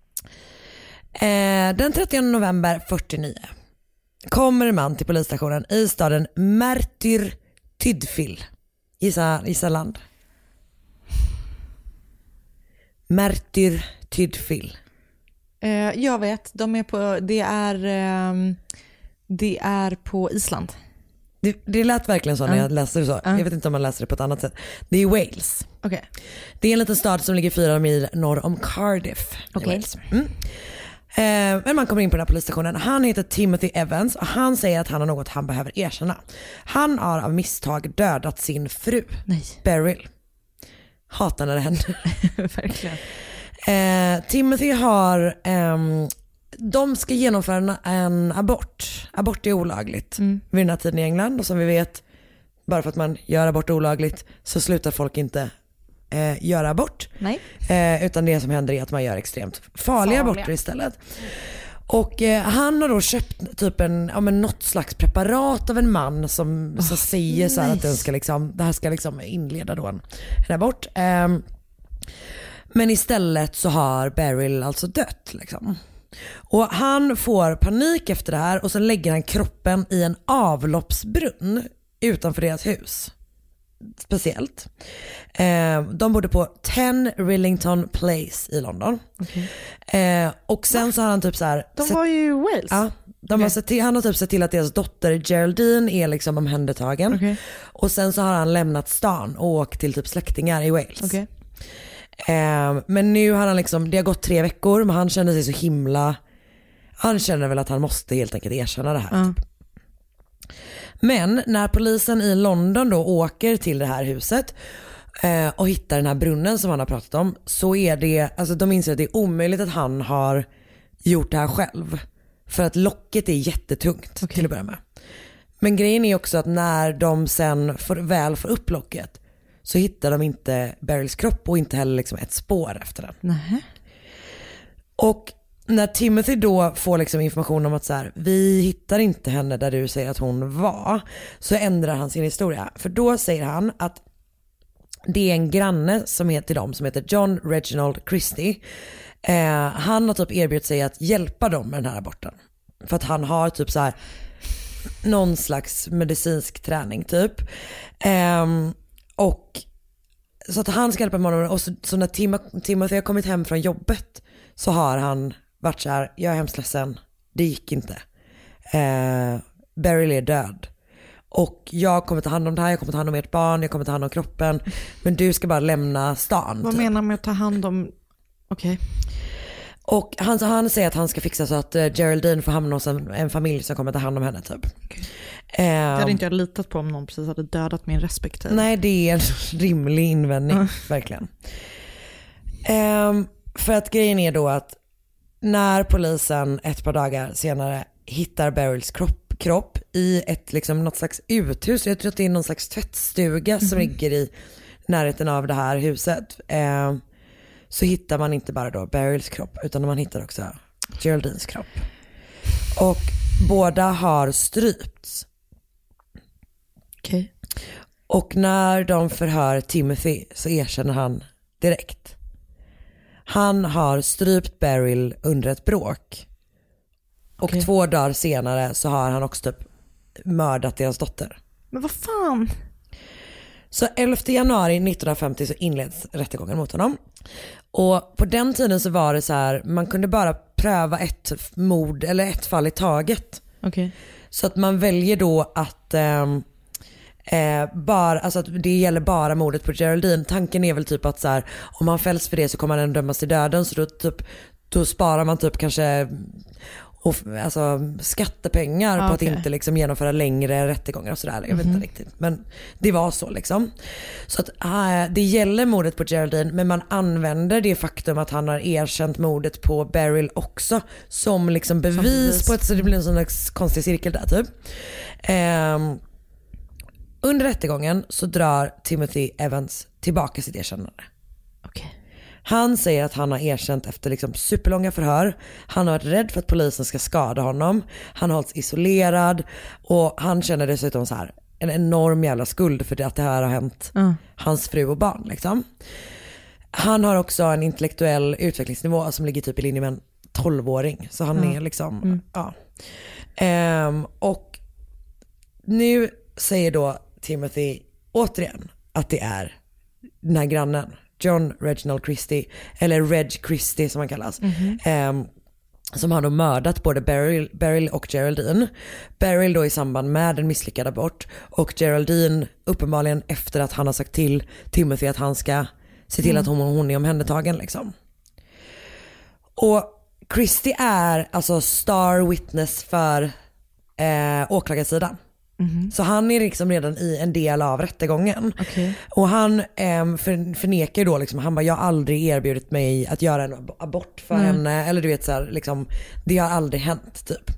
[SPEAKER 5] Den 30 november 49 kommer en man till polisstationen i staden Merthyr Tydfil. Gissa land. Merthyr Tydfil.
[SPEAKER 2] Jag vet, det är på Island.
[SPEAKER 5] Det lät verkligen så när jag läste det så. Jag vet inte om man läser det på ett annat sätt. Det är Wales.
[SPEAKER 2] Okay.
[SPEAKER 5] Det är en liten stad som ligger 4 mil norr om Cardiff i Wales. Men man kommer in på den här polisstationen. Han heter Timothy Evans och han säger att han har något han behöver erkänna. Han har av misstag dödat sin fru.
[SPEAKER 2] Nej.
[SPEAKER 5] Beryl. Hatar när det händer.
[SPEAKER 2] Verkligen.
[SPEAKER 5] Timothy har de ska genomföra en abort. Abort är olagligt vid den här tiden i England, och som vi vet, bara för att man gör abort olagligt så slutar folk inte göra abort.
[SPEAKER 2] Nej.
[SPEAKER 5] Utan det som händer är att man gör extremt farliga aborter istället. Och han har då köpt typ något slags preparat av en man som säger så här att det här ska liksom inleda då en abort. Men istället så har Beryl alltså dött liksom. Och han får panik efter det här och så lägger han kroppen i en avloppsbrunn utanför deras hus. Speciellt. De bodde på 10 Rillington Place i London. Och sen så har han typ så här.
[SPEAKER 2] De var ju i Wales.
[SPEAKER 5] Ja, han har typ sett till att deras dotter Geraldine är liksom omhändertagen. Och sen så har han lämnat stan och åkt till typ släktingar i Wales. Men nu har han liksom, det har gått 3 veckor, men han känner sig så himla, han känner väl att han måste helt enkelt erkänna det här typ. Men när polisen i London då åker till det här huset och hittar den här brunnen som han har pratat om, så är det, alltså de inser att det är omöjligt att han har gjort det här själv, för att locket är jättetungt till att börja med. Men grejen är också att när de sen väl får upp locket så hittar de inte Beryls kropp och inte heller liksom ett spår efter den.
[SPEAKER 2] Nej.
[SPEAKER 5] Och när Timothy då får liksom information om att så här, vi hittar inte henne där du säger att hon var, så ändrar han sin historia. För då säger han att det är en granne som heter John Reginald Christie. Han har typ erbjudit sig att hjälpa dem med den här aborten. För att han har typ så här någon slags medicinsk träning typ. Och så att han ska hjälpa med honom. Och så när Timothy har kommit hem från jobbet så har han varit så här: jag är hemskt ledsen, det gick inte. Beryl är död. Och jag kommer ta hand om det här, jag kommer ta hand om ert barn, jag kommer ta hand om kroppen. Men du ska bara lämna stan.
[SPEAKER 2] Vad menar med att ta hand om? Okej.
[SPEAKER 5] Och han säger att han ska fixa så att Geraldine får hamna hos en familj som kommer ta hand om henne typ.
[SPEAKER 2] Det hade inte jag litat på om någon precis hade dödat min respektive.
[SPEAKER 5] Nej, det är en rimlig invändning, verkligen. För att grejen är då att när polisen ett par dagar senare hittar Beryls kropp i ett liksom något slags uthus, jag tror att det är någon slags tvättstuga som ligger i närheten av det här huset, så hittar man inte bara då Beryls kropp utan man hittar också Geraldines kropp. Och båda har strypts.
[SPEAKER 2] Okej.
[SPEAKER 5] Och när de förhör Timothy så erkänner han direkt. Han har strypt Beryl under ett bråk. Och 2 dagar senare så har han också typ mördat deras dotter.
[SPEAKER 2] Men vad fan?
[SPEAKER 5] Så 11 januari 1950 så inleds rättegången mot honom. Och på den tiden så var det så här, man kunde bara pröva ett mord eller ett fall i taget.
[SPEAKER 2] Okej.
[SPEAKER 5] Så att man väljer då att alltså att det gäller bara mordet på Geraldine. Tanken är väl typ att så här, om han fälls för det så kommer han dömas till döden, så då sparar man typ kanske alltså skattepengar på att inte liksom genomföra längre rättegångar och sådär. Jag vet inte riktigt, men det var så liksom. Så att det gäller mordet på Geraldine, men man använder det faktum att han har erkänt mordet på Beryl också som liksom bevis på ett, så det blir en sån där konstig cirkel där typ. Under rättegången så drar Timothy Evans tillbaka sitt erkännande.
[SPEAKER 2] Okej.
[SPEAKER 5] Han säger att han har erkänt efter liksom superlånga förhör. Han har varit rädd för att polisen ska skada honom. Han har hållits isolerad och han känner dessutom så här en enorm jävla skuld för det att det här har hänt hans fru och barn liksom. Han har också en intellektuell utvecklingsnivå som ligger typ i linje med en 12-åring. Så han är liksom och nu säger då Timothy återigen att det är den här grannen John Reginald Christie, eller Reg Christie som han kallas, som har då mördat både Beryl och Geraldine. Beryl då i samband med en misslyckad abort, och Geraldine uppenbarligen efter att han har sagt till Timothy att han ska se till att hon är omhändertagen liksom. Och Christie är alltså star witness för åklagarsidan. Så han är liksom redan i en del av rättegången. Och han förnekar då liksom, han bara, jag har aldrig erbjudit mig att göra en abort för henne, eller du vet så här, liksom, det har aldrig hänt typ.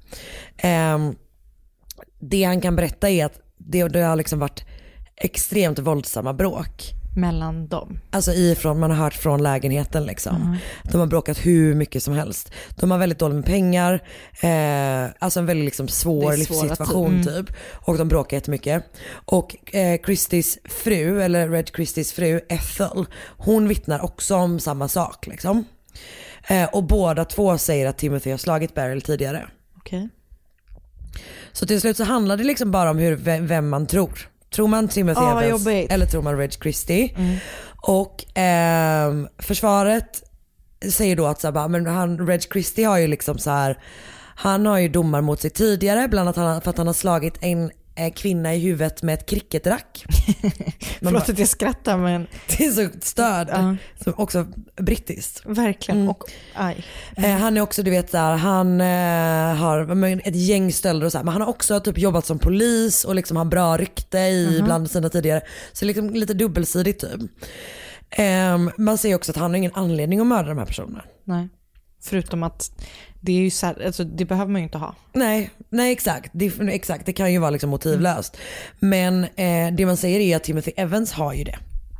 [SPEAKER 5] Det han kan berätta är att det har liksom varit extremt våldsamma bråk
[SPEAKER 2] mellan dem.
[SPEAKER 5] Alltså man har hört från lägenheten liksom. De har bråkat hur mycket som helst. De har väldigt dåligt med pengar. Alltså en väldigt liksom svår livssituation typ. Och de bråkar jättemycket. Och Christies fru, eller Reg Christies fru Ethel, hon vittnar också om samma sak liksom. Och båda två säger att Timothy har slagit Beryl tidigare.
[SPEAKER 2] Okej.
[SPEAKER 5] Så till slut så handlar det liksom bara om vem man tror. Tror man Timothy Evans eller tror man Reg Christie? Och försvaret säger då att så här, men Reg Christie har ju liksom så här, han har ju domar mot sig tidigare, bland annat för att han har slagit en kvinna i huvudet med ett cricketrack.
[SPEAKER 2] Förlåt att jag skrattar, men
[SPEAKER 5] det är så störd. Också brittiskt.
[SPEAKER 2] Verkligen. Och
[SPEAKER 5] han är också, du vet så här, han har ett gäng stölder och så här, men han har också typ jobbat som polis och liksom har bra rykte bland sina tidigare, så liksom lite dubbelsidigt typ. Man säger också att han har ingen anledning att mörda de här personerna.
[SPEAKER 2] Nej. Förutom att det är ju så här, alltså det behöver man ju inte ha.
[SPEAKER 5] Nej exakt. Det kan ju vara liksom motivlöst. Men det man säger är att Timothy Evans har ju det.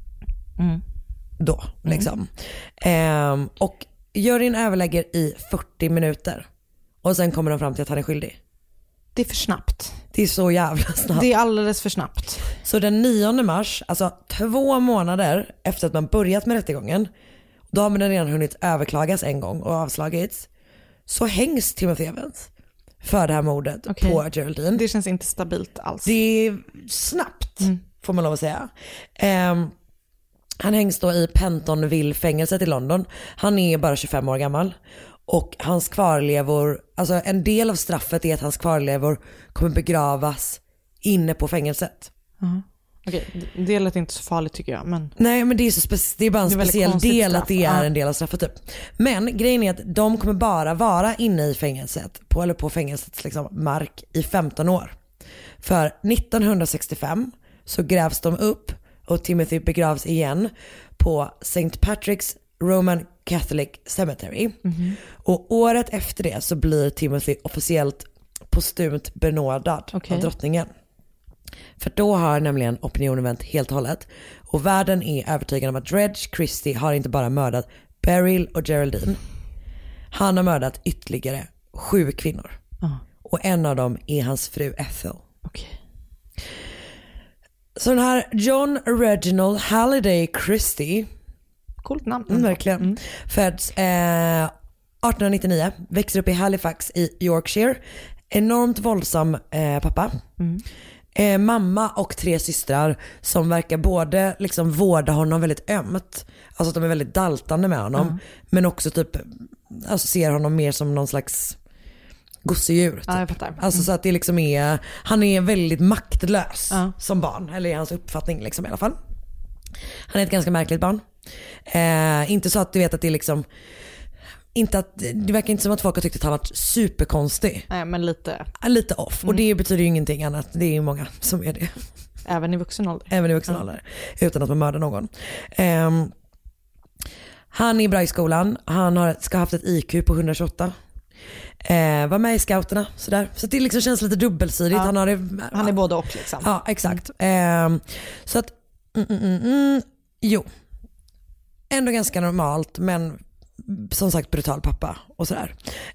[SPEAKER 5] Då liksom. Och juryn överlägger i 40 minuter. Och sen kommer de fram till att han är skyldig.
[SPEAKER 2] Det är för snabbt.
[SPEAKER 5] Det är så jävla snabbt.
[SPEAKER 2] Det är alldeles för snabbt.
[SPEAKER 5] Så den 9 mars, alltså 2 månader efter att man börjat med rättegången, då har man redan hunnit överklagas en gång och avslagits, så hängs Timothy Evans för det här mordet på Geraldine.
[SPEAKER 2] Det känns inte stabilt alls.
[SPEAKER 5] Det är snabbt, får man lov att säga. Han hängs då i Pentonville-fängelset i London. Han är bara 25 år gammal. Och hans kvarlevor, alltså en del av straffet är att hans kvarlevor kommer begravas inne på fängelset.
[SPEAKER 2] Okej, det lät inte så farligt tycker jag. Men...
[SPEAKER 5] Nej, men det är, det är bara en speciell del straff. Att det är en del av straffet typ. Men grejen är att de kommer bara vara inne i fängelset, på fängelsets liksom mark i 15 år. För 1965 så grävs de upp och Timothy begravs igen på St. Patrick's Roman Catholic Cemetery. Och året efter det så blir Timothy officiellt postumt benådad av drottningen. För då har nämligen opinionen vänt helt och hållet. Och världen är övertygad om att Reg Christie har inte bara mördat Beryl och Geraldine. Han har mördat ytterligare 7 kvinnor. Och en av dem är hans fru Ethel. Så den här John Reginald Halliday Christie,
[SPEAKER 2] coolt namn.
[SPEAKER 5] Verkligen. Föds 1899, växer upp i Halifax i Yorkshire. Enormt våldsam pappa. Mamma och 3 systrar som verkar både liksom vårda honom väldigt ömt. Alltså att de är väldigt daltande med honom. Men också typ alltså ser honom mer som någon slags gosedjur. Typ.
[SPEAKER 2] Ja, jag fattar.
[SPEAKER 5] Alltså så att det liksom är, han är väldigt maktlös som barn. Eller i hans uppfattning liksom i alla fall. Han är ett ganska märkligt barn. Inte så att du vet att det är liksom inte att, det verkar inte som att folk har tyckt att han varit superkonstig.
[SPEAKER 2] Nej, men lite
[SPEAKER 5] off. Och det betyder ju ingenting annat. Det är ju många som är det.
[SPEAKER 2] Även i vuxen ålder.
[SPEAKER 5] Utan att man mördar någon. Han är bra i skolan. Han ska ha haft ett IQ på 128. Var med i scouterna. Sådär. Så det liksom känns lite dubbelsidigt.
[SPEAKER 2] Ja. Han är både och liksom.
[SPEAKER 5] Ja, exakt. Så att jo. Ändå ganska normalt, men som sagt brutal pappa och sådär.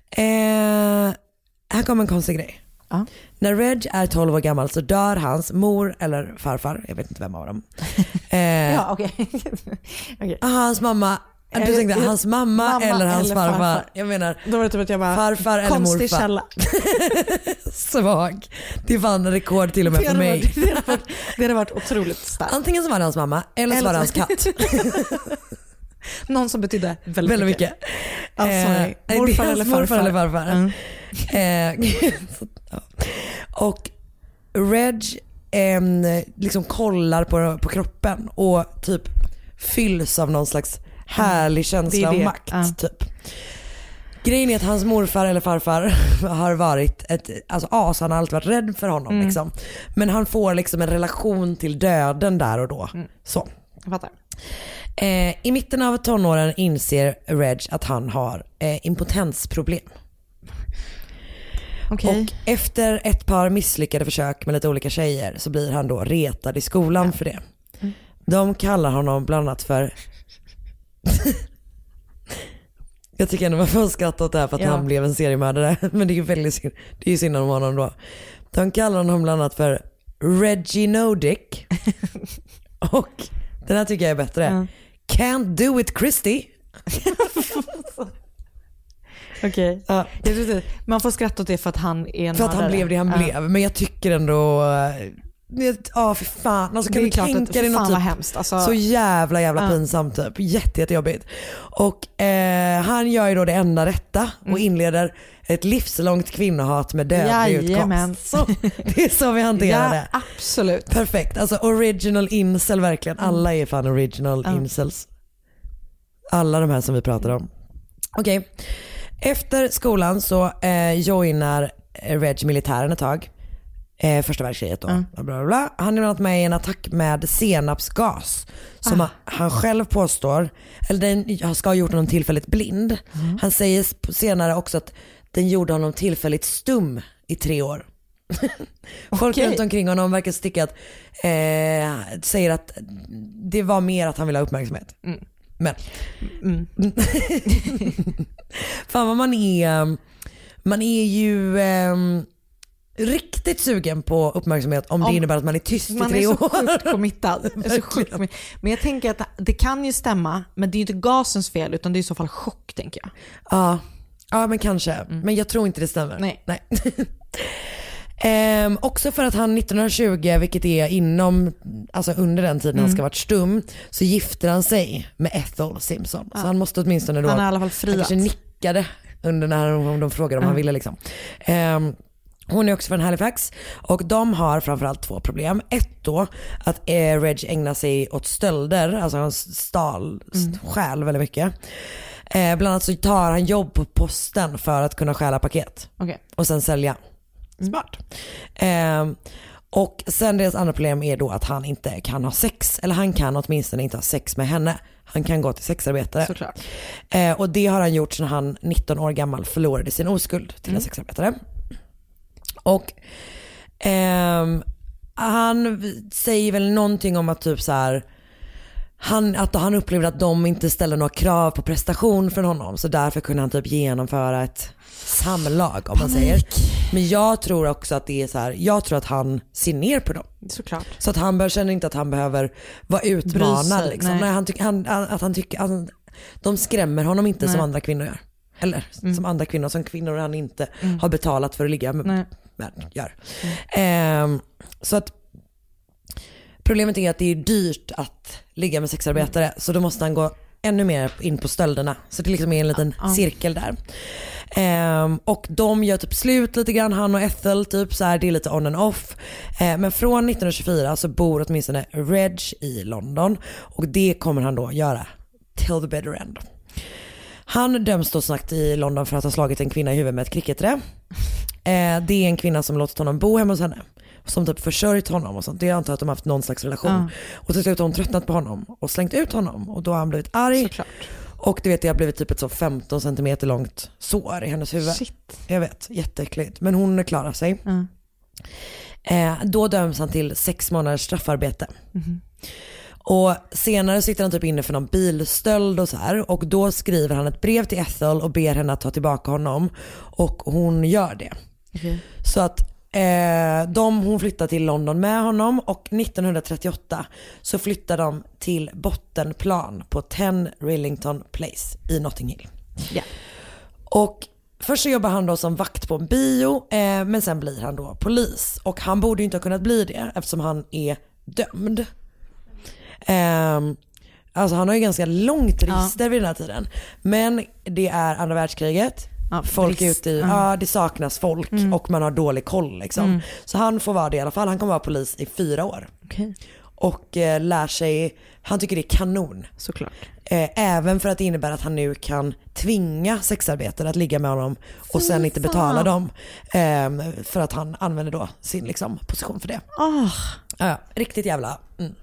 [SPEAKER 5] Här kommer en konstig grej. När Reg är 12 år gammal så dör hans mor eller farfar, jag vet inte vem av dem.
[SPEAKER 2] Ja, okej.
[SPEAKER 5] Hans mamma, du tänkte hans mamma eller hans farfar. Jag menar
[SPEAKER 2] då var det typ att jag bara,
[SPEAKER 5] farfar eller morfar.
[SPEAKER 2] Konstig källa.
[SPEAKER 5] Svag. Det fann rekord till och med för mig.
[SPEAKER 2] Det hade varit otroligt starkt.
[SPEAKER 5] Antingen så var det hans mamma eller så var det hans katt.
[SPEAKER 2] Någon som betydde väldigt mycket.
[SPEAKER 5] Morfar eller farfar. Och Reg liksom kollar på kroppen och typ fylls av någon slags härlig känsla av makt. Typ. Grejen är att hans morfar eller farfar har varit ett as, han har alltid varit rädd för honom liksom. Men han får liksom en relation till döden där och då. Så.
[SPEAKER 2] Jag fattar.
[SPEAKER 5] I mitten av tonåren inser Reg att han har impotensproblem. Och efter ett par misslyckade försök med lite olika tjejer så blir han då retad i skolan för det. De kallar honom bland annat för jag tycker ändå man får skratta åt det här för att han blev en seriemördare. Men det är ju väldigt synd. Det är ju synd om honom då. De kallar honom bland annat för Reggie No Dick. Och den här tycker jag är bättre. Can't do it Christie.
[SPEAKER 2] Okej. Man får skratta åt det för att han är en
[SPEAKER 5] för att han blev det han blev. Men jag tycker ändå för fan. Alltså, kan du tänka dig något typ, hemskt, alltså. Så jävla pinsamt typ. Jättejobbigt. Och han gör ju då det enda rätta och inleder ett livslångt kvinnohat med dödlig utkomst. Så, det är så vi hanterar det.
[SPEAKER 2] Absolut.
[SPEAKER 5] Perfekt. Alltså original incel verkligen. Alla är fan original incels. Alla de här som vi pratar om. Okej. Efter skolan så joinar Reg militären ett tag. Första världskriget då. Bla bla bla. Han är bland annat med i en attack med senapsgas som han själv påstår, eller den ska ha gjort honom tillfälligt blind. Han säger senare också att den gjorde honom tillfälligt stum i 3 år. Folk runt omkring honom verkar sticka att säger att det var mer att han ville ha uppmärksamhet. Men fan vad man är ju riktigt sugen på uppmärksamhet om det innebär att man är tyst i 3 år.
[SPEAKER 2] Man är så sjukt committad. Men jag tänker att det kan ju stämma, men det är ju inte gasens fel utan det är i så fall chock, tänker jag.
[SPEAKER 5] Ja men kanske. Men jag tror inte det stämmer.
[SPEAKER 2] Nej.
[SPEAKER 5] Också för att han 1920, vilket är under den tiden han ska varit stum, så gifter han sig med Ethel Simpson. Så han måste åtminstone då,
[SPEAKER 2] han har i alla fall friat.
[SPEAKER 5] Han kanske nickade under när de frågade om han ville liksom. Hon är också från Halifax och de har framförallt 2 problem. Ett då att Reg ägnar sig åt stölder, alltså han stjäl väldigt mycket. Bland annat så tar han jobb på posten för att kunna stjäla paket och sen sälja. Smart. Och sen deras andra problem är då att han inte kan ha sex, eller han kan åtminstone inte ha sex med henne. han kan gå till sexarbetare.
[SPEAKER 2] Såklart.
[SPEAKER 5] Och det har han gjort sedan han 19 år gammal förlorade sin oskuld till en sexarbetare. Och han säger väl någonting om att typ så här, han upplevde att de inte ställde några krav på prestation från honom, så därför kunde han typ genomföra ett samlag om man säger. Men jag tror också att det är så här, jag tror att han ser ner på dem.
[SPEAKER 2] Såklart.
[SPEAKER 5] Så att han känner inte att han behöver vara utmanad liksom.
[SPEAKER 2] Nej.
[SPEAKER 5] De skrämmer honom inte som andra kvinnor gör. Eller som andra kvinnor, som kvinnor han inte har betalat för att ligga med gör. Så att problemet är att det är dyrt att ligga med sexarbetare, så då måste han gå ännu mer in på stölderna. Så det liksom är en liten cirkel där. Och de gör typ slut lite grann, han och Ethel typ så här, det är lite on and off. Men från 1924 så bor åtminstone Reg i London, och det kommer han då göra till the bitter end. Han döms då snabbt i London för att ha slagit en kvinna i huvudet med ett cricketträ. Det är en kvinna som låtit honom bo hemma hos henne, som typ försörjt honom och sånt. Det är antar att de har haft någon slags relation. Och till slut har hon tröttnat på honom och slängt ut honom, och då har han blivit arg.
[SPEAKER 2] Såklart.
[SPEAKER 5] Och du vet, det har blivit typ ett så 15 centimeter långt sår i hennes huvud.
[SPEAKER 2] Shit.
[SPEAKER 5] Jag vet, jätteäckligt. Men hon klarar sig. Då döms han till 6 månaders straffarbete. Och senare sitter han typ inne för någon bilstöld och så här. Och då skriver han ett brev till Ethel och ber henne att ta tillbaka honom. Och hon gör det. Så att hon flyttar till London med honom, och 1938 så flyttar de till bottenplan på 10 Rillington Place i Notting Hill. Och först så jobbar han då som vakt på en bio, men sen blir han då polis. Och han borde ju inte ha kunnat bli det eftersom han är dömd. Alltså han har ju ganska långt register vid den här tiden. Men det är andra världskriget. Folk är ute i, det saknas folk och man har dålig koll liksom. Så han får vara det i alla fall. Han kommer vara polis i 4 år. Och lär sig, han tycker det är kanon.
[SPEAKER 2] Såklart.
[SPEAKER 5] Även för att det innebär att han nu kan tvinga sexarbetare att ligga med honom och sen inte betala dem. För att han använder då sin liksom position för det. Riktigt jävla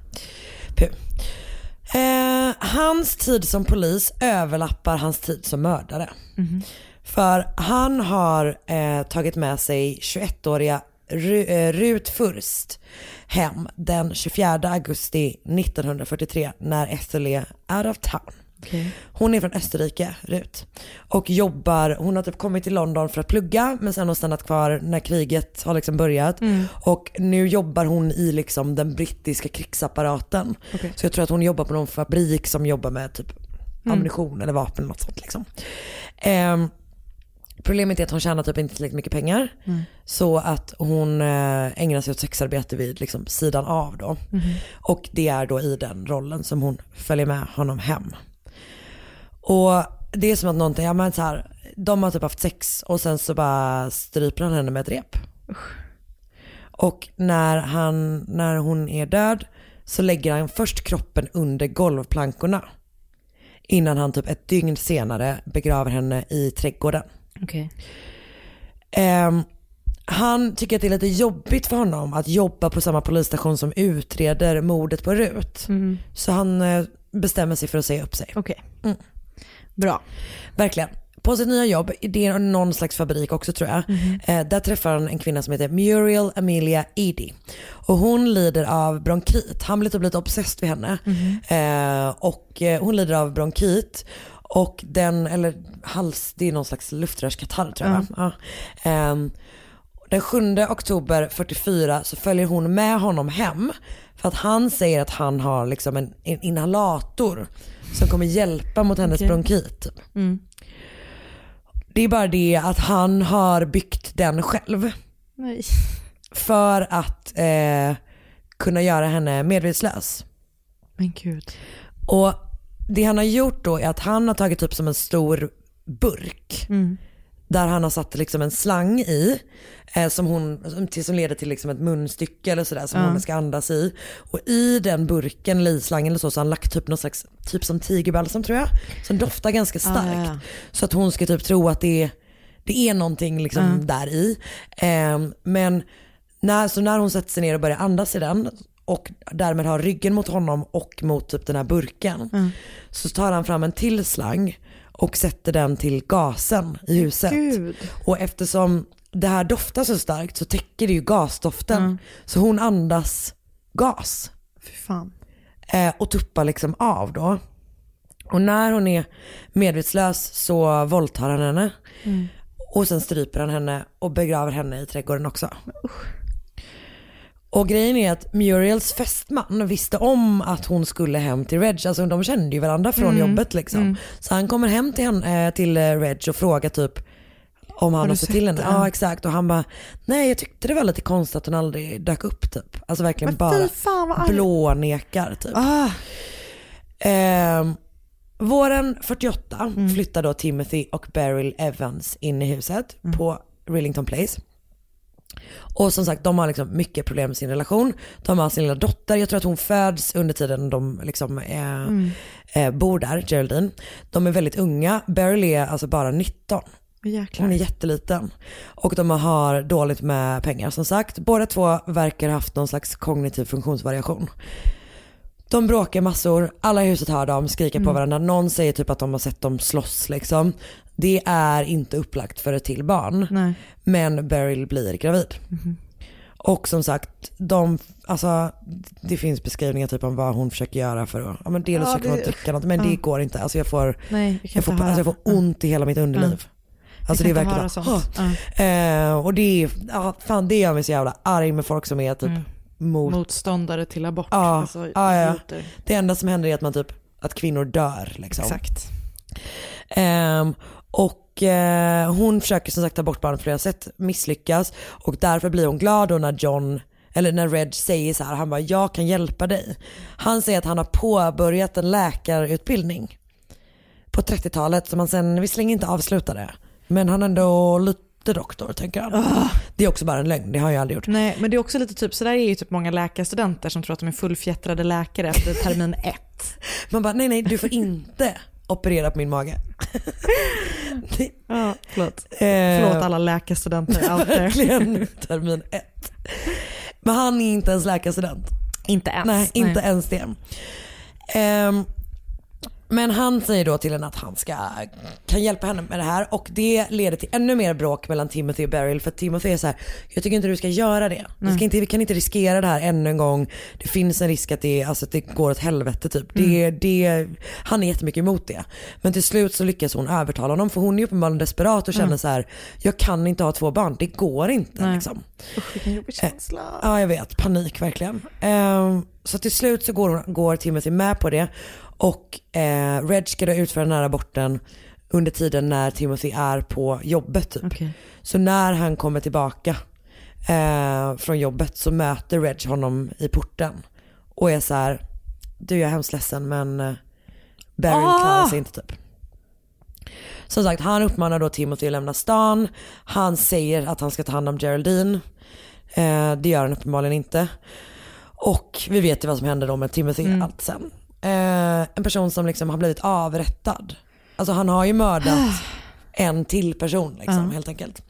[SPEAKER 5] hans tid som polis överlappar hans tid som mördare. För han har tagit med sig 21-åriga Ruth Furst hem den 24 augusti 1943 när Ethel är out of town. Hon är från Österrike, Ruth, och hon har typ kommit till London för att plugga, men sen har stannat kvar när kriget har liksom börjat. Och nu jobbar hon i liksom den brittiska krigsapparaten. Så jag tror att hon jobbar på någon fabrik som jobbar med typ ammunition eller vapen eller något sånt liksom. Problemet är att hon tjänar typ inte tillräckligt mycket pengar, så att hon ägnar sig åt sexarbete vid liksom sidan av då. Och det är då i den rollen som hon följer med honom hem. Och det är som att någonting, så här, de har typ haft sex och sen så bara stryper han henne med ett rep. Och när hon är död så lägger han först kroppen under golvplankorna innan han typ ett dygn senare begraver henne i trädgården. Han tycker att det är lite jobbigt för honom att jobba på samma polisstation som utreder mordet på Ruth. Så han bestämmer sig för att säga upp sig.
[SPEAKER 2] Bra.
[SPEAKER 5] Verkligen. På sitt nya jobb, det är någon slags fabrik också tror jag. Där träffar han en kvinna som heter Muriel Amelia Eady. Och hon lider av bronkit. Han blir typ lite obsessed vid henne. Och hon lider av bronkit. Och det är någon slags luftrörskatarr tror jag. Den 7 oktober 44 så följer hon med honom hem för att han säger att han har liksom en inhalator som kommer hjälpa mot hennes bronkit. Det är bara det att han har byggt den själv. För att kunna göra henne medvetslös.
[SPEAKER 2] Men gud.
[SPEAKER 5] Och det han har gjort då är att han har tagit typ som en stor burk där han har satt liksom en slang i som leder till liksom ett munstycke eller sådär som hon ska andas i. Och i den burken eller i slangen eller så har han lagt typ någon slags typ som tigerbalsam tror jag, som doftar ganska starkt. Så att hon ska typ tro att det är någonting liksom där i. Men när hon sätter sig ner och börjar andas i den och därmed har ryggen mot honom och mot typ den här burken, så tar han fram en till slang och sätter den till gasen i huset.
[SPEAKER 2] Gud.
[SPEAKER 5] Och eftersom det här doftar så starkt så täcker det ju gasdoften. Så hon andas gas.
[SPEAKER 2] Fy fan.
[SPEAKER 5] Och tuppar liksom av då. Och när hon är medvetslös så våldtar han henne. Och sen stryper han henne och begraver henne i trädgården också. Och grejen är att Muriels fästman visste om att hon skulle hem till Reg. Alltså de kände ju varandra från jobbet liksom. Så han kommer hem till, till Reg och frågar typ om han har sett till henne. Ja, exakt. Och han bara, nej jag tyckte det var lite konstigt att hon aldrig dök upp typ. Alltså verkligen bara blånekar typ. Våren 48 flyttar då Timothy och Beryl Evans in i huset på Rillington Place. Och som sagt, de har liksom mycket problem med sin relation. De har sin lilla dotter, jag tror att hon föds under tiden de liksom bor där, Geraldine. De är väldigt unga, Beryl är alltså bara 19.
[SPEAKER 2] Jäklar.
[SPEAKER 5] Hon är jätteliten. Och de har dåligt med pengar som sagt. Båda två verkar ha haft någon slags kognitiv funktionsvariation. De bråkar massor, alla i huset hör dem, skriker på varandra. Någon säger typ att de har sett dem slåss liksom. Det är inte upplagt för ett till barn.
[SPEAKER 2] Nej.
[SPEAKER 5] Men Beryl blir gravid. Och som sagt, det finns beskrivningar typ om vad hon försöker göra för att, men dels försöker hon trycka något, men det går inte. Alltså jag får ont i hela mitt underliv. Alltså det är verkligen och det är, fan det gör mig så jävla arg med folk som är typ
[SPEAKER 2] motståndare till abort. Det
[SPEAKER 5] enda som händer är att man typ, att kvinnor dör liksom.
[SPEAKER 2] Exakt.
[SPEAKER 5] Hon försöker som sagt ta bort barnet på flera sätt, misslyckas, och därför blir hon glad då när Reg säger så här, han bara, jag kan hjälpa dig. Han säger att han har påbörjat en läkarutbildning på 30-talet som han sen visserligen inte avslutade, men han ändå lite doktor tänker han. Det är också bara en lögn, det har jag aldrig gjort.
[SPEAKER 2] Nej, men det är också lite typ, så där är ju typ många läkarstudenter som tror att de är fullfjättrade läkare efter termin 1.
[SPEAKER 5] Man bara, nej du får inte operera på min mage.
[SPEAKER 2] Förlåt alla läkarstudenter out there.
[SPEAKER 5] Verkligen termin 1. Men han är inte ens läkarstudent.
[SPEAKER 2] Inte ens.
[SPEAKER 5] Nej, inte ens det. Men han säger då till henne att han kan hjälpa henne med det här, och det leder till ännu mer bråk mellan Timothy och Beryl, för Timothy är så här, jag tycker inte du ska göra det. Vi kan inte riskera det här ännu en gång. Det finns en risk att det går åt helvete typ. Han är jättemycket emot det. Men till slut så lyckas hon övertala honom, för hon är uppenbarligen desperat och känner så här, jag kan inte ha 2 barn, det går inte liksom.
[SPEAKER 2] Usch, vilken jobbig känsla.
[SPEAKER 5] Ja, jag vet, panik verkligen. Så till slut så går Timothy med på det. Och Reg ska då utföra den här aborten under tiden när Timothy är på jobbet typ.
[SPEAKER 2] Okay.
[SPEAKER 5] Så när han kommer tillbaka från jobbet så möter Reg honom i porten och är så här, du, jag är hemskt ledsen men Beryl klarar sig inte typ. Som sagt, han uppmanar då Timothy att lämna stan. Han säger att han ska ta hand om Geraldine. Det gör han uppenbarligen inte. Och vi vet ju vad som händer då med Timothy allt sen. En person som liksom har blivit avrättad. Alltså han har ju mördat en till person liksom, helt enkelt.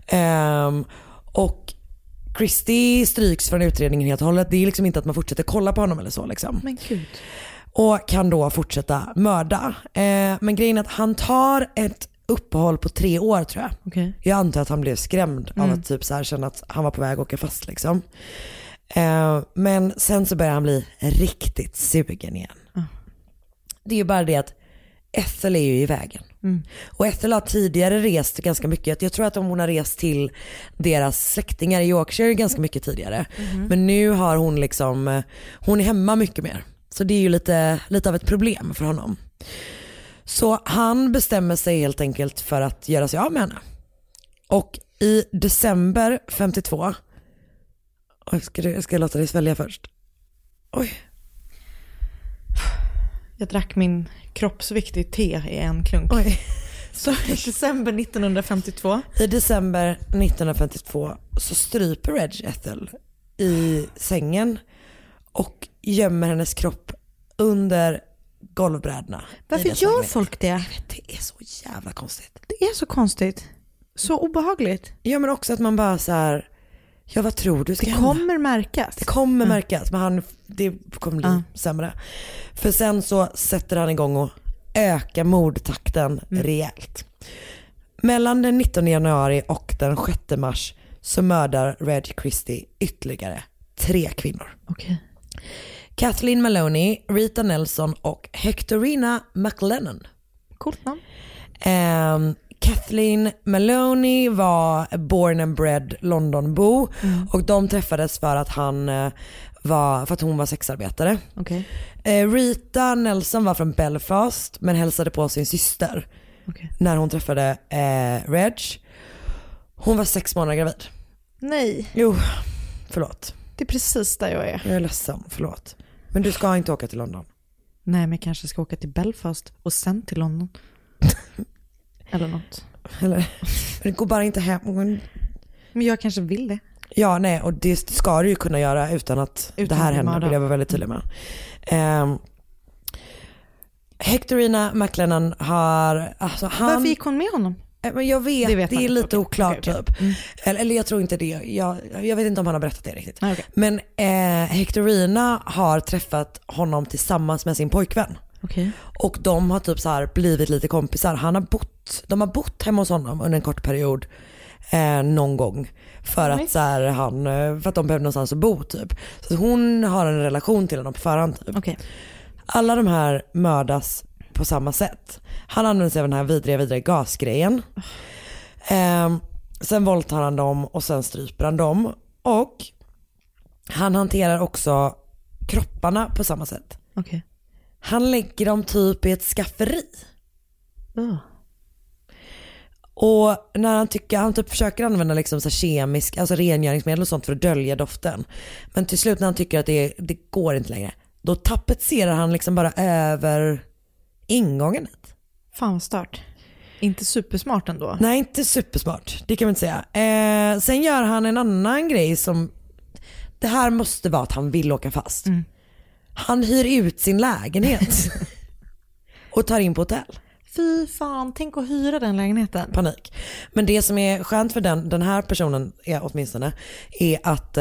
[SPEAKER 5] Och Christie stryks från utredningen helt och hållet. Det är liksom inte att man fortsätter kolla på honom eller så liksom.
[SPEAKER 2] Men gud.
[SPEAKER 5] Och kan då fortsätta mörda. Men grejen är att han tar ett uppehåll på 3 år tror jag.
[SPEAKER 2] Okay.
[SPEAKER 5] Jag antar att han blev skrämd av att typ så här känna att han var på väg att åka fast liksom. Men sen så börjar han bli riktigt sugen igen. Det är ju bara det att Ethel är ju i vägen. Och Ethel har tidigare rest ganska mycket. Jag tror att hon har rest till deras släktingar i Yorkshire ganska mycket tidigare. Men nu har hon liksom, hon är hemma mycket mer. Så det är ju lite av ett problem för honom. Så han bestämmer sig helt enkelt för att göra sig av med henne. Och i december 52, jag ska låta dig svälja först. Oj.
[SPEAKER 2] Jag drack min kroppsviktig te i en klunk.
[SPEAKER 5] Oj.
[SPEAKER 2] Så i december 1952.
[SPEAKER 5] I december 1952 så stryper Reg Ethel i sängen och gömmer hennes kropp under golvbrädorna.
[SPEAKER 2] Varför gör folk det?
[SPEAKER 5] Det är så jävla konstigt.
[SPEAKER 2] Det är så konstigt. Så obehagligt.
[SPEAKER 5] Ja, men också att man bara så här, Ja, vad tror du ska
[SPEAKER 2] Det
[SPEAKER 5] hända?
[SPEAKER 2] kommer märkas.
[SPEAKER 5] Det kommer märkas, men det kommer bli sämre. För sen så sätter han igång och ökar mordtakten rejält. Mellan den 19 januari och den 6 mars så mördar Reg Christie ytterligare 3 kvinnor.
[SPEAKER 2] Okej.
[SPEAKER 5] Kathleen Maloney, Rita Nelson och Hectorina McLennan.
[SPEAKER 2] Coolt namn.
[SPEAKER 5] Kathleen Maloney var born and bred Londonbo och de träffades för att hon var sexarbetare.
[SPEAKER 2] Okej.
[SPEAKER 5] Rita Nelson var från Belfast men hälsade på sin syster när hon träffade Reg. Hon var 6 månader gravid.
[SPEAKER 2] Nej.
[SPEAKER 5] Jo, förlåt.
[SPEAKER 2] Det är precis där jag är.
[SPEAKER 5] Jag är ledsen, förlåt. Men du ska inte åka till London.
[SPEAKER 2] Nej, men jag kanske ska åka till Belfast och sen till London. Eller något.
[SPEAKER 5] Eller, det går bara inte hem.
[SPEAKER 2] Men jag kanske vill det.
[SPEAKER 5] Ja, nej, och det ska du ju kunna göra utan att det här händer, vill jag vara väldigt tydlig med. Hectorina McLennan har... Alltså
[SPEAKER 2] Varför gick hon med honom?
[SPEAKER 5] Men jag vet det är lite oklart
[SPEAKER 2] okay.
[SPEAKER 5] typ. Eller jag tror inte det. Jag vet inte om han har berättat det riktigt.
[SPEAKER 2] Okay.
[SPEAKER 5] Men Hectorina har träffat honom tillsammans med sin pojkvän.
[SPEAKER 2] Okay.
[SPEAKER 5] Och de har typ så här blivit lite kompisar. De har bott hemma hos honom under en kort period någon gång för att så här, för att de behövde någonstans att bo typ. Så hon har en relation till honom på förhand typ.
[SPEAKER 2] Okay.
[SPEAKER 5] Alla de här mördas på samma sätt. Han använder sig av den här vidriga gasgrejen. Sen våldtar han dem och sen stryper han dem. Och han hanterar också kropparna på samma sätt.
[SPEAKER 2] Okay.
[SPEAKER 5] Han lägger dem typ i ett skafferi. Och när han typ försöker använda liksom så kemisk, alltså rengöringsmedel och sånt för att dölja doften. Men till slut när han tycker att det går inte längre, då tapetserar han liksom bara över ingången.
[SPEAKER 2] Fan vad stört. Inte supersmart ändå.
[SPEAKER 5] Nej, inte supersmart. Det kan man inte säga. Sen gör han en annan grej som... Det här måste vara att han vill åka fast. Han hyr ut sin lägenhet. Och tar in på hotell.
[SPEAKER 2] Fy fan, tänk att hyra den lägenheten.
[SPEAKER 5] Panik. Men det som är skönt för den här personen åtminstone är att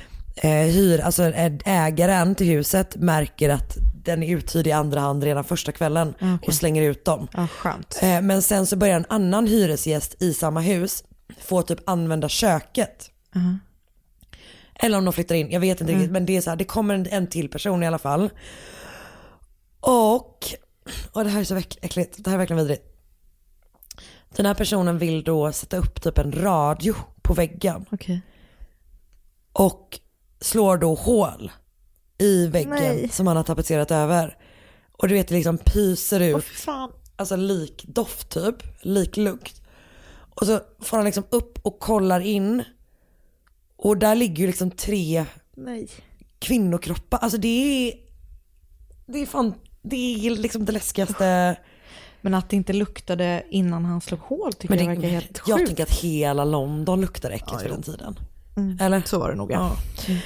[SPEAKER 5] ägaren till huset märker att den är uthyrd i andra hand redan första kvällen och slänger ut dem.
[SPEAKER 2] Skönt.
[SPEAKER 5] Men sen så börjar en annan hyresgäst i samma hus få typ använda köket. Eller om de flyttar in, jag vet inte riktigt, men det är så här, det kommer en till person i alla fall. Och det här är så äckligt, det här är verkligen vidrigt. Den här personen vill då sätta upp typ en radio på väggen.
[SPEAKER 2] Okay.
[SPEAKER 5] Och slår då hål i väggen som han har tapetserat över. Och du vet, det liksom pyser ut. Alltså likdoft typ, liklukt. Och så får han liksom upp och kollar in. Och där ligger ju liksom 3 kvinnokroppar. Alltså det är liksom det läskigaste.
[SPEAKER 2] Men att det inte luktade innan han slog hål tycker jag verkar helt sjukt.
[SPEAKER 5] Jag tänker att hela London luktar äckligt för den tiden. Eller?
[SPEAKER 2] Så var det nog,
[SPEAKER 5] ja.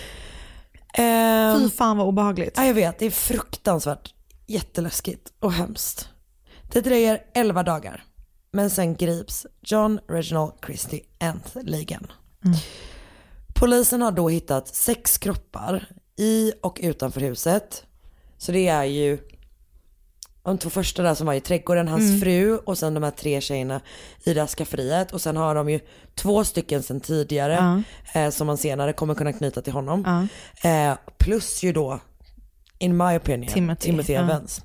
[SPEAKER 2] Fy fan vad obehagligt.
[SPEAKER 5] Ja, jag vet, det är fruktansvärt jätteläskigt och hemskt. Det dröjer 11 dagar. Men sen grips John Reginald Christie äntligen. Polisen har då hittat 6 kroppar i och utanför huset. Så det är ju de 2 första där som var i trädgården, hans fru och sen de här 3 tjejerna i det här skafferiet. Och sen har de ju 2 stycken sen tidigare som man senare kommer kunna knyta till honom. Plus ju då, in my opinion, Timothy Evans.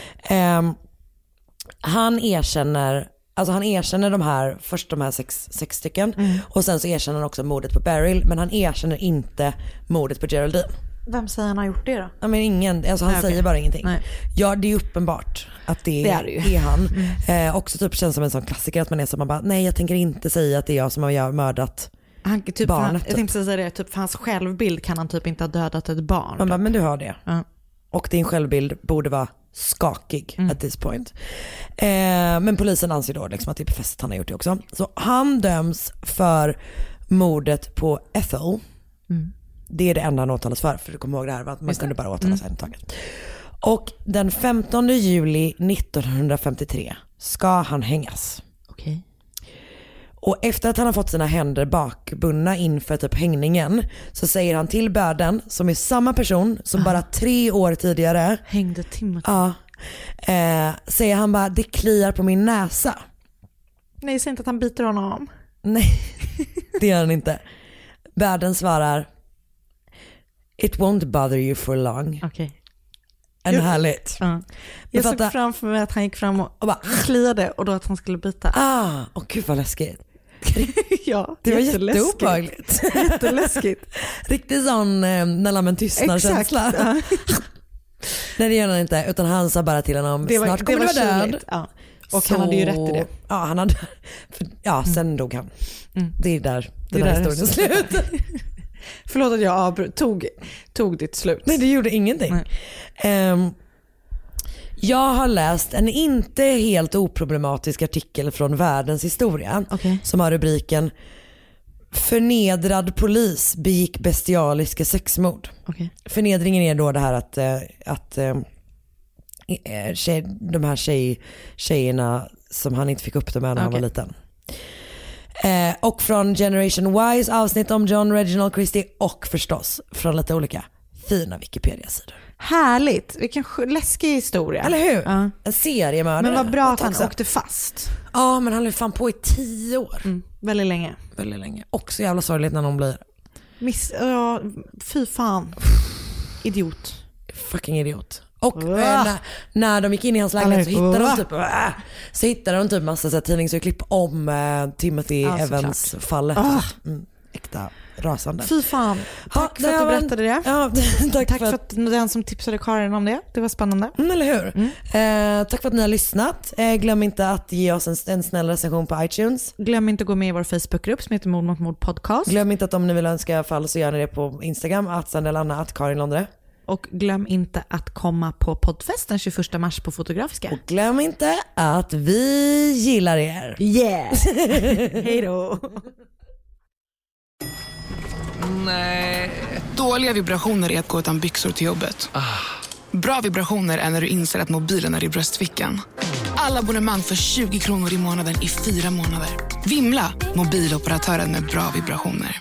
[SPEAKER 5] Han erkänner de här 6 stycken och sen så erkänner han också mordet på Beryl, men han erkänner inte mordet på Geraldine.
[SPEAKER 2] Vem säger han har gjort det då?
[SPEAKER 5] Ja, men ingen, alltså han säger bara ingenting. Nej. Ja, det är uppenbart att det är han. Också typ känns som en sån klassiker att man är så, man bara, nej jag tänker inte säga att det är jag som har mördat barnet.
[SPEAKER 2] Jag tänkte säga det, typ för hans självbild kan han typ inte ha dödat ett barn.
[SPEAKER 5] Man bara, men du har det. Och din självbild borde vara skakig at this point. Men polisen anser då liksom att det är befäst han har gjort det också. Så han döms för mordet på Ethel. Det är det enda han åtalas för du kommer ihåg det här, att man kunde bara åtalas en taget. Och den 15 juli 1953 ska han hängas.
[SPEAKER 2] Okay.
[SPEAKER 5] Och efter att han har fått sina händer bakbundna inför typ hängningen så säger han till börden, som är samma person som bara 3 år tidigare
[SPEAKER 2] hängde Timothy.
[SPEAKER 5] Ja, säger han bara, det kliar på min näsa.
[SPEAKER 2] Nej, säg inte att han biter honom.
[SPEAKER 5] Nej, det gör han inte. Börden svarar, it won't bother you for long.
[SPEAKER 2] Okej.
[SPEAKER 5] Härligt.
[SPEAKER 2] Ja. Jag såg framför mig att han gick fram och bara kliade och då att han skulle bita.
[SPEAKER 5] Gud vad läskigt.
[SPEAKER 2] Ja,
[SPEAKER 5] det var jätteobehagligt.
[SPEAKER 2] Jätteläskigt.
[SPEAKER 5] Riktigt sån när lammen tystnar känsla.
[SPEAKER 2] Ja.
[SPEAKER 5] Nej, det gör han inte, utan han sa bara till honom, snart kommer du vara död.
[SPEAKER 2] Ja. Och så, han hade ju rätt i det.
[SPEAKER 5] Ja, han hade, sen dog han. Det är där den här historien slut.
[SPEAKER 2] Förlåt att jag tog ditt slut.
[SPEAKER 5] Nej, det gjorde ingenting. Jag har läst en inte helt oproblematisk artikel från Världens historia som har rubriken Förnedrad polis begick bestialiska sexmord. Förnedringen är då det här att de här tjejerna som han inte fick upp dem när han var liten. Och från Generation Y's avsnitt om John Reginald Christie och förstås från lite olika fina Wikipedia-sidor.
[SPEAKER 2] Härligt, vilken läskig historia.
[SPEAKER 5] Eller hur? Ja. En seriemördare.
[SPEAKER 2] Men vad bra att han åkte fast.
[SPEAKER 5] Ja, men han höll fan på i 10 år.
[SPEAKER 2] Väldigt länge.
[SPEAKER 5] Väldigt länge. Också jävla sorgligt när någon blir
[SPEAKER 2] fy fan. Idiot.
[SPEAKER 5] Fucking idiot. Och när de gick in i hans lägenhet så hittade de typ massa så här tidningsurklipp om Timothy Evans fallet. Äkta rasande.
[SPEAKER 2] Fy fan. Tack för att du berättade det.
[SPEAKER 5] Ja,
[SPEAKER 2] tack för att den som tipsade Karin om det. Det var spännande.
[SPEAKER 5] Eller hur? Tack för att ni har lyssnat. Glöm inte att ge oss en snäll recension på iTunes.
[SPEAKER 2] Glöm inte att gå med i vår Facebookgrupp som heter Mord mot mord podcast.
[SPEAKER 5] Glöm inte att om ni vill önska fall så gör ni det på Instagram @sandelanna @karinlondre.
[SPEAKER 2] Och glöm inte att komma på poddfest den 21 mars på Fotografiska.
[SPEAKER 5] Och glöm inte att vi gillar er.
[SPEAKER 2] Yes. Hej då.
[SPEAKER 6] Nej. Dåliga vibrationer är att gå utan byxor till jobbet. Bra vibrationer är när du inser att mobilen är i bröstfickan. Alla abonnemang för 20 kronor i månaden i 4 månader. Vimla, mobiloperatören med bra vibrationer.